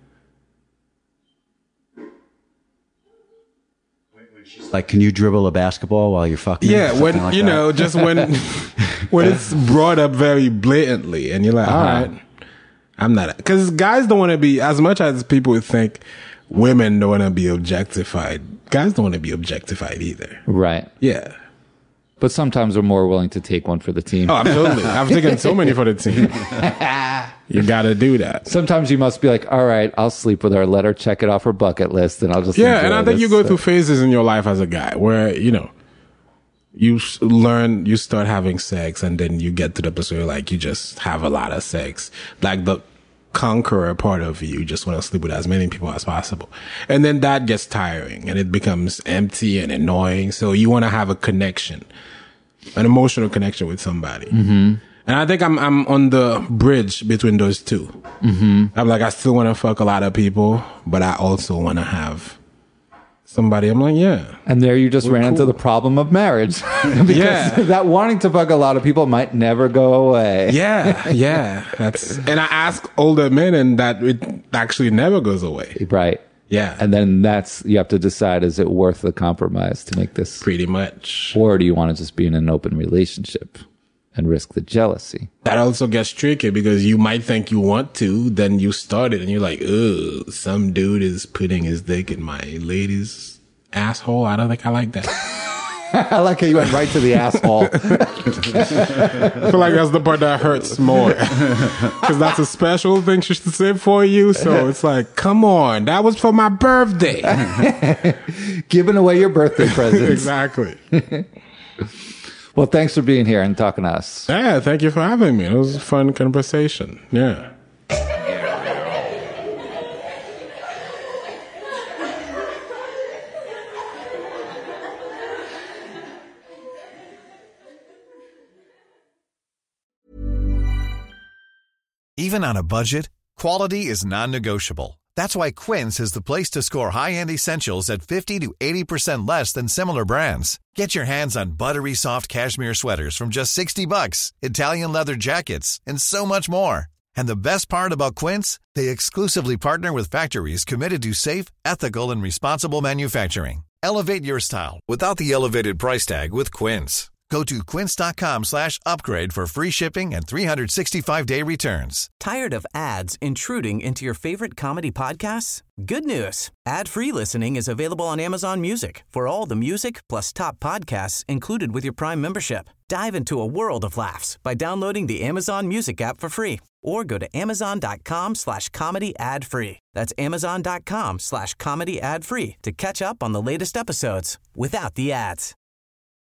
Like, can you dribble a basketball while you're fucking? Yeah, when, like you that? know, just when, when it's brought up very blatantly and you're like, uh-huh. all right, I'm not, because guys don't want to be, as much as people would think women don't want to be objectified, guys don't want to be objectified either. Right. Yeah. But sometimes we're more willing to take one for the team. Oh, absolutely. I've taken so many for the team. You got to do that. Sometimes you must be like, all right, I'll sleep with her, let her check it off her bucket list, and I'll just yeah. And I think this, you go so. through phases in your life as a guy where, you know, you learn, you start having sex, and then you get to the place where like you just have a lot of sex. Like the conqueror part of you, you just want to sleep with as many people as possible. And then that gets tiring and it becomes empty and annoying. So you want to have a connection, an emotional connection with somebody. Mm-hmm. And I think I'm I'm on the bridge between those two. Mm-hmm. I'm like, I still want to fuck a lot of people, but I also want to have somebody. I'm like, yeah. And there you just ran cool. into the problem of marriage. Because yeah. that wanting to fuck a lot of people might never go away. Yeah, yeah. That's and I ask older men, and that it actually never goes away. Right. Yeah. And then that's, you have to decide, is it worth the compromise to make this? Pretty much. Or do you want to just be in an open relationship and risk the jealousy? That also gets tricky because you might think you want to, then you start it and you're like, ugh, some dude is putting his dick in my lady's asshole. I don't think I like that. I like how you went right to the asshole. I feel like that's the part that hurts more. Because that's a special thing she should say for you. So it's like, come on, that was for my birthday. Giving away your birthday presents. Exactly. Well, thanks for being here and talking to us. Yeah, thank you for having me. It was a fun conversation. Yeah. Even on a budget, quality is non-negotiable. That's why Quince is the place to score high-end essentials at fifty to eighty percent less than similar brands. Get your hands on buttery soft cashmere sweaters from just sixty bucks, Italian leather jackets, and so much more. And the best part about Quince, they exclusively partner with factories committed to safe, ethical, and responsible manufacturing. Elevate your style without the elevated price tag with Quince. Go to quince.com slash upgrade for free shipping and three sixty-five day returns. Tired of ads intruding into your favorite comedy podcasts? Good news. Ad-free listening is available on Amazon Music for all the music plus top podcasts included with your Prime membership. Dive into a world of laughs by downloading the Amazon Music app for free or go to amazon.com slash comedy ad free. That's amazon.com slash comedy ad free to catch up on the latest episodes without the ads.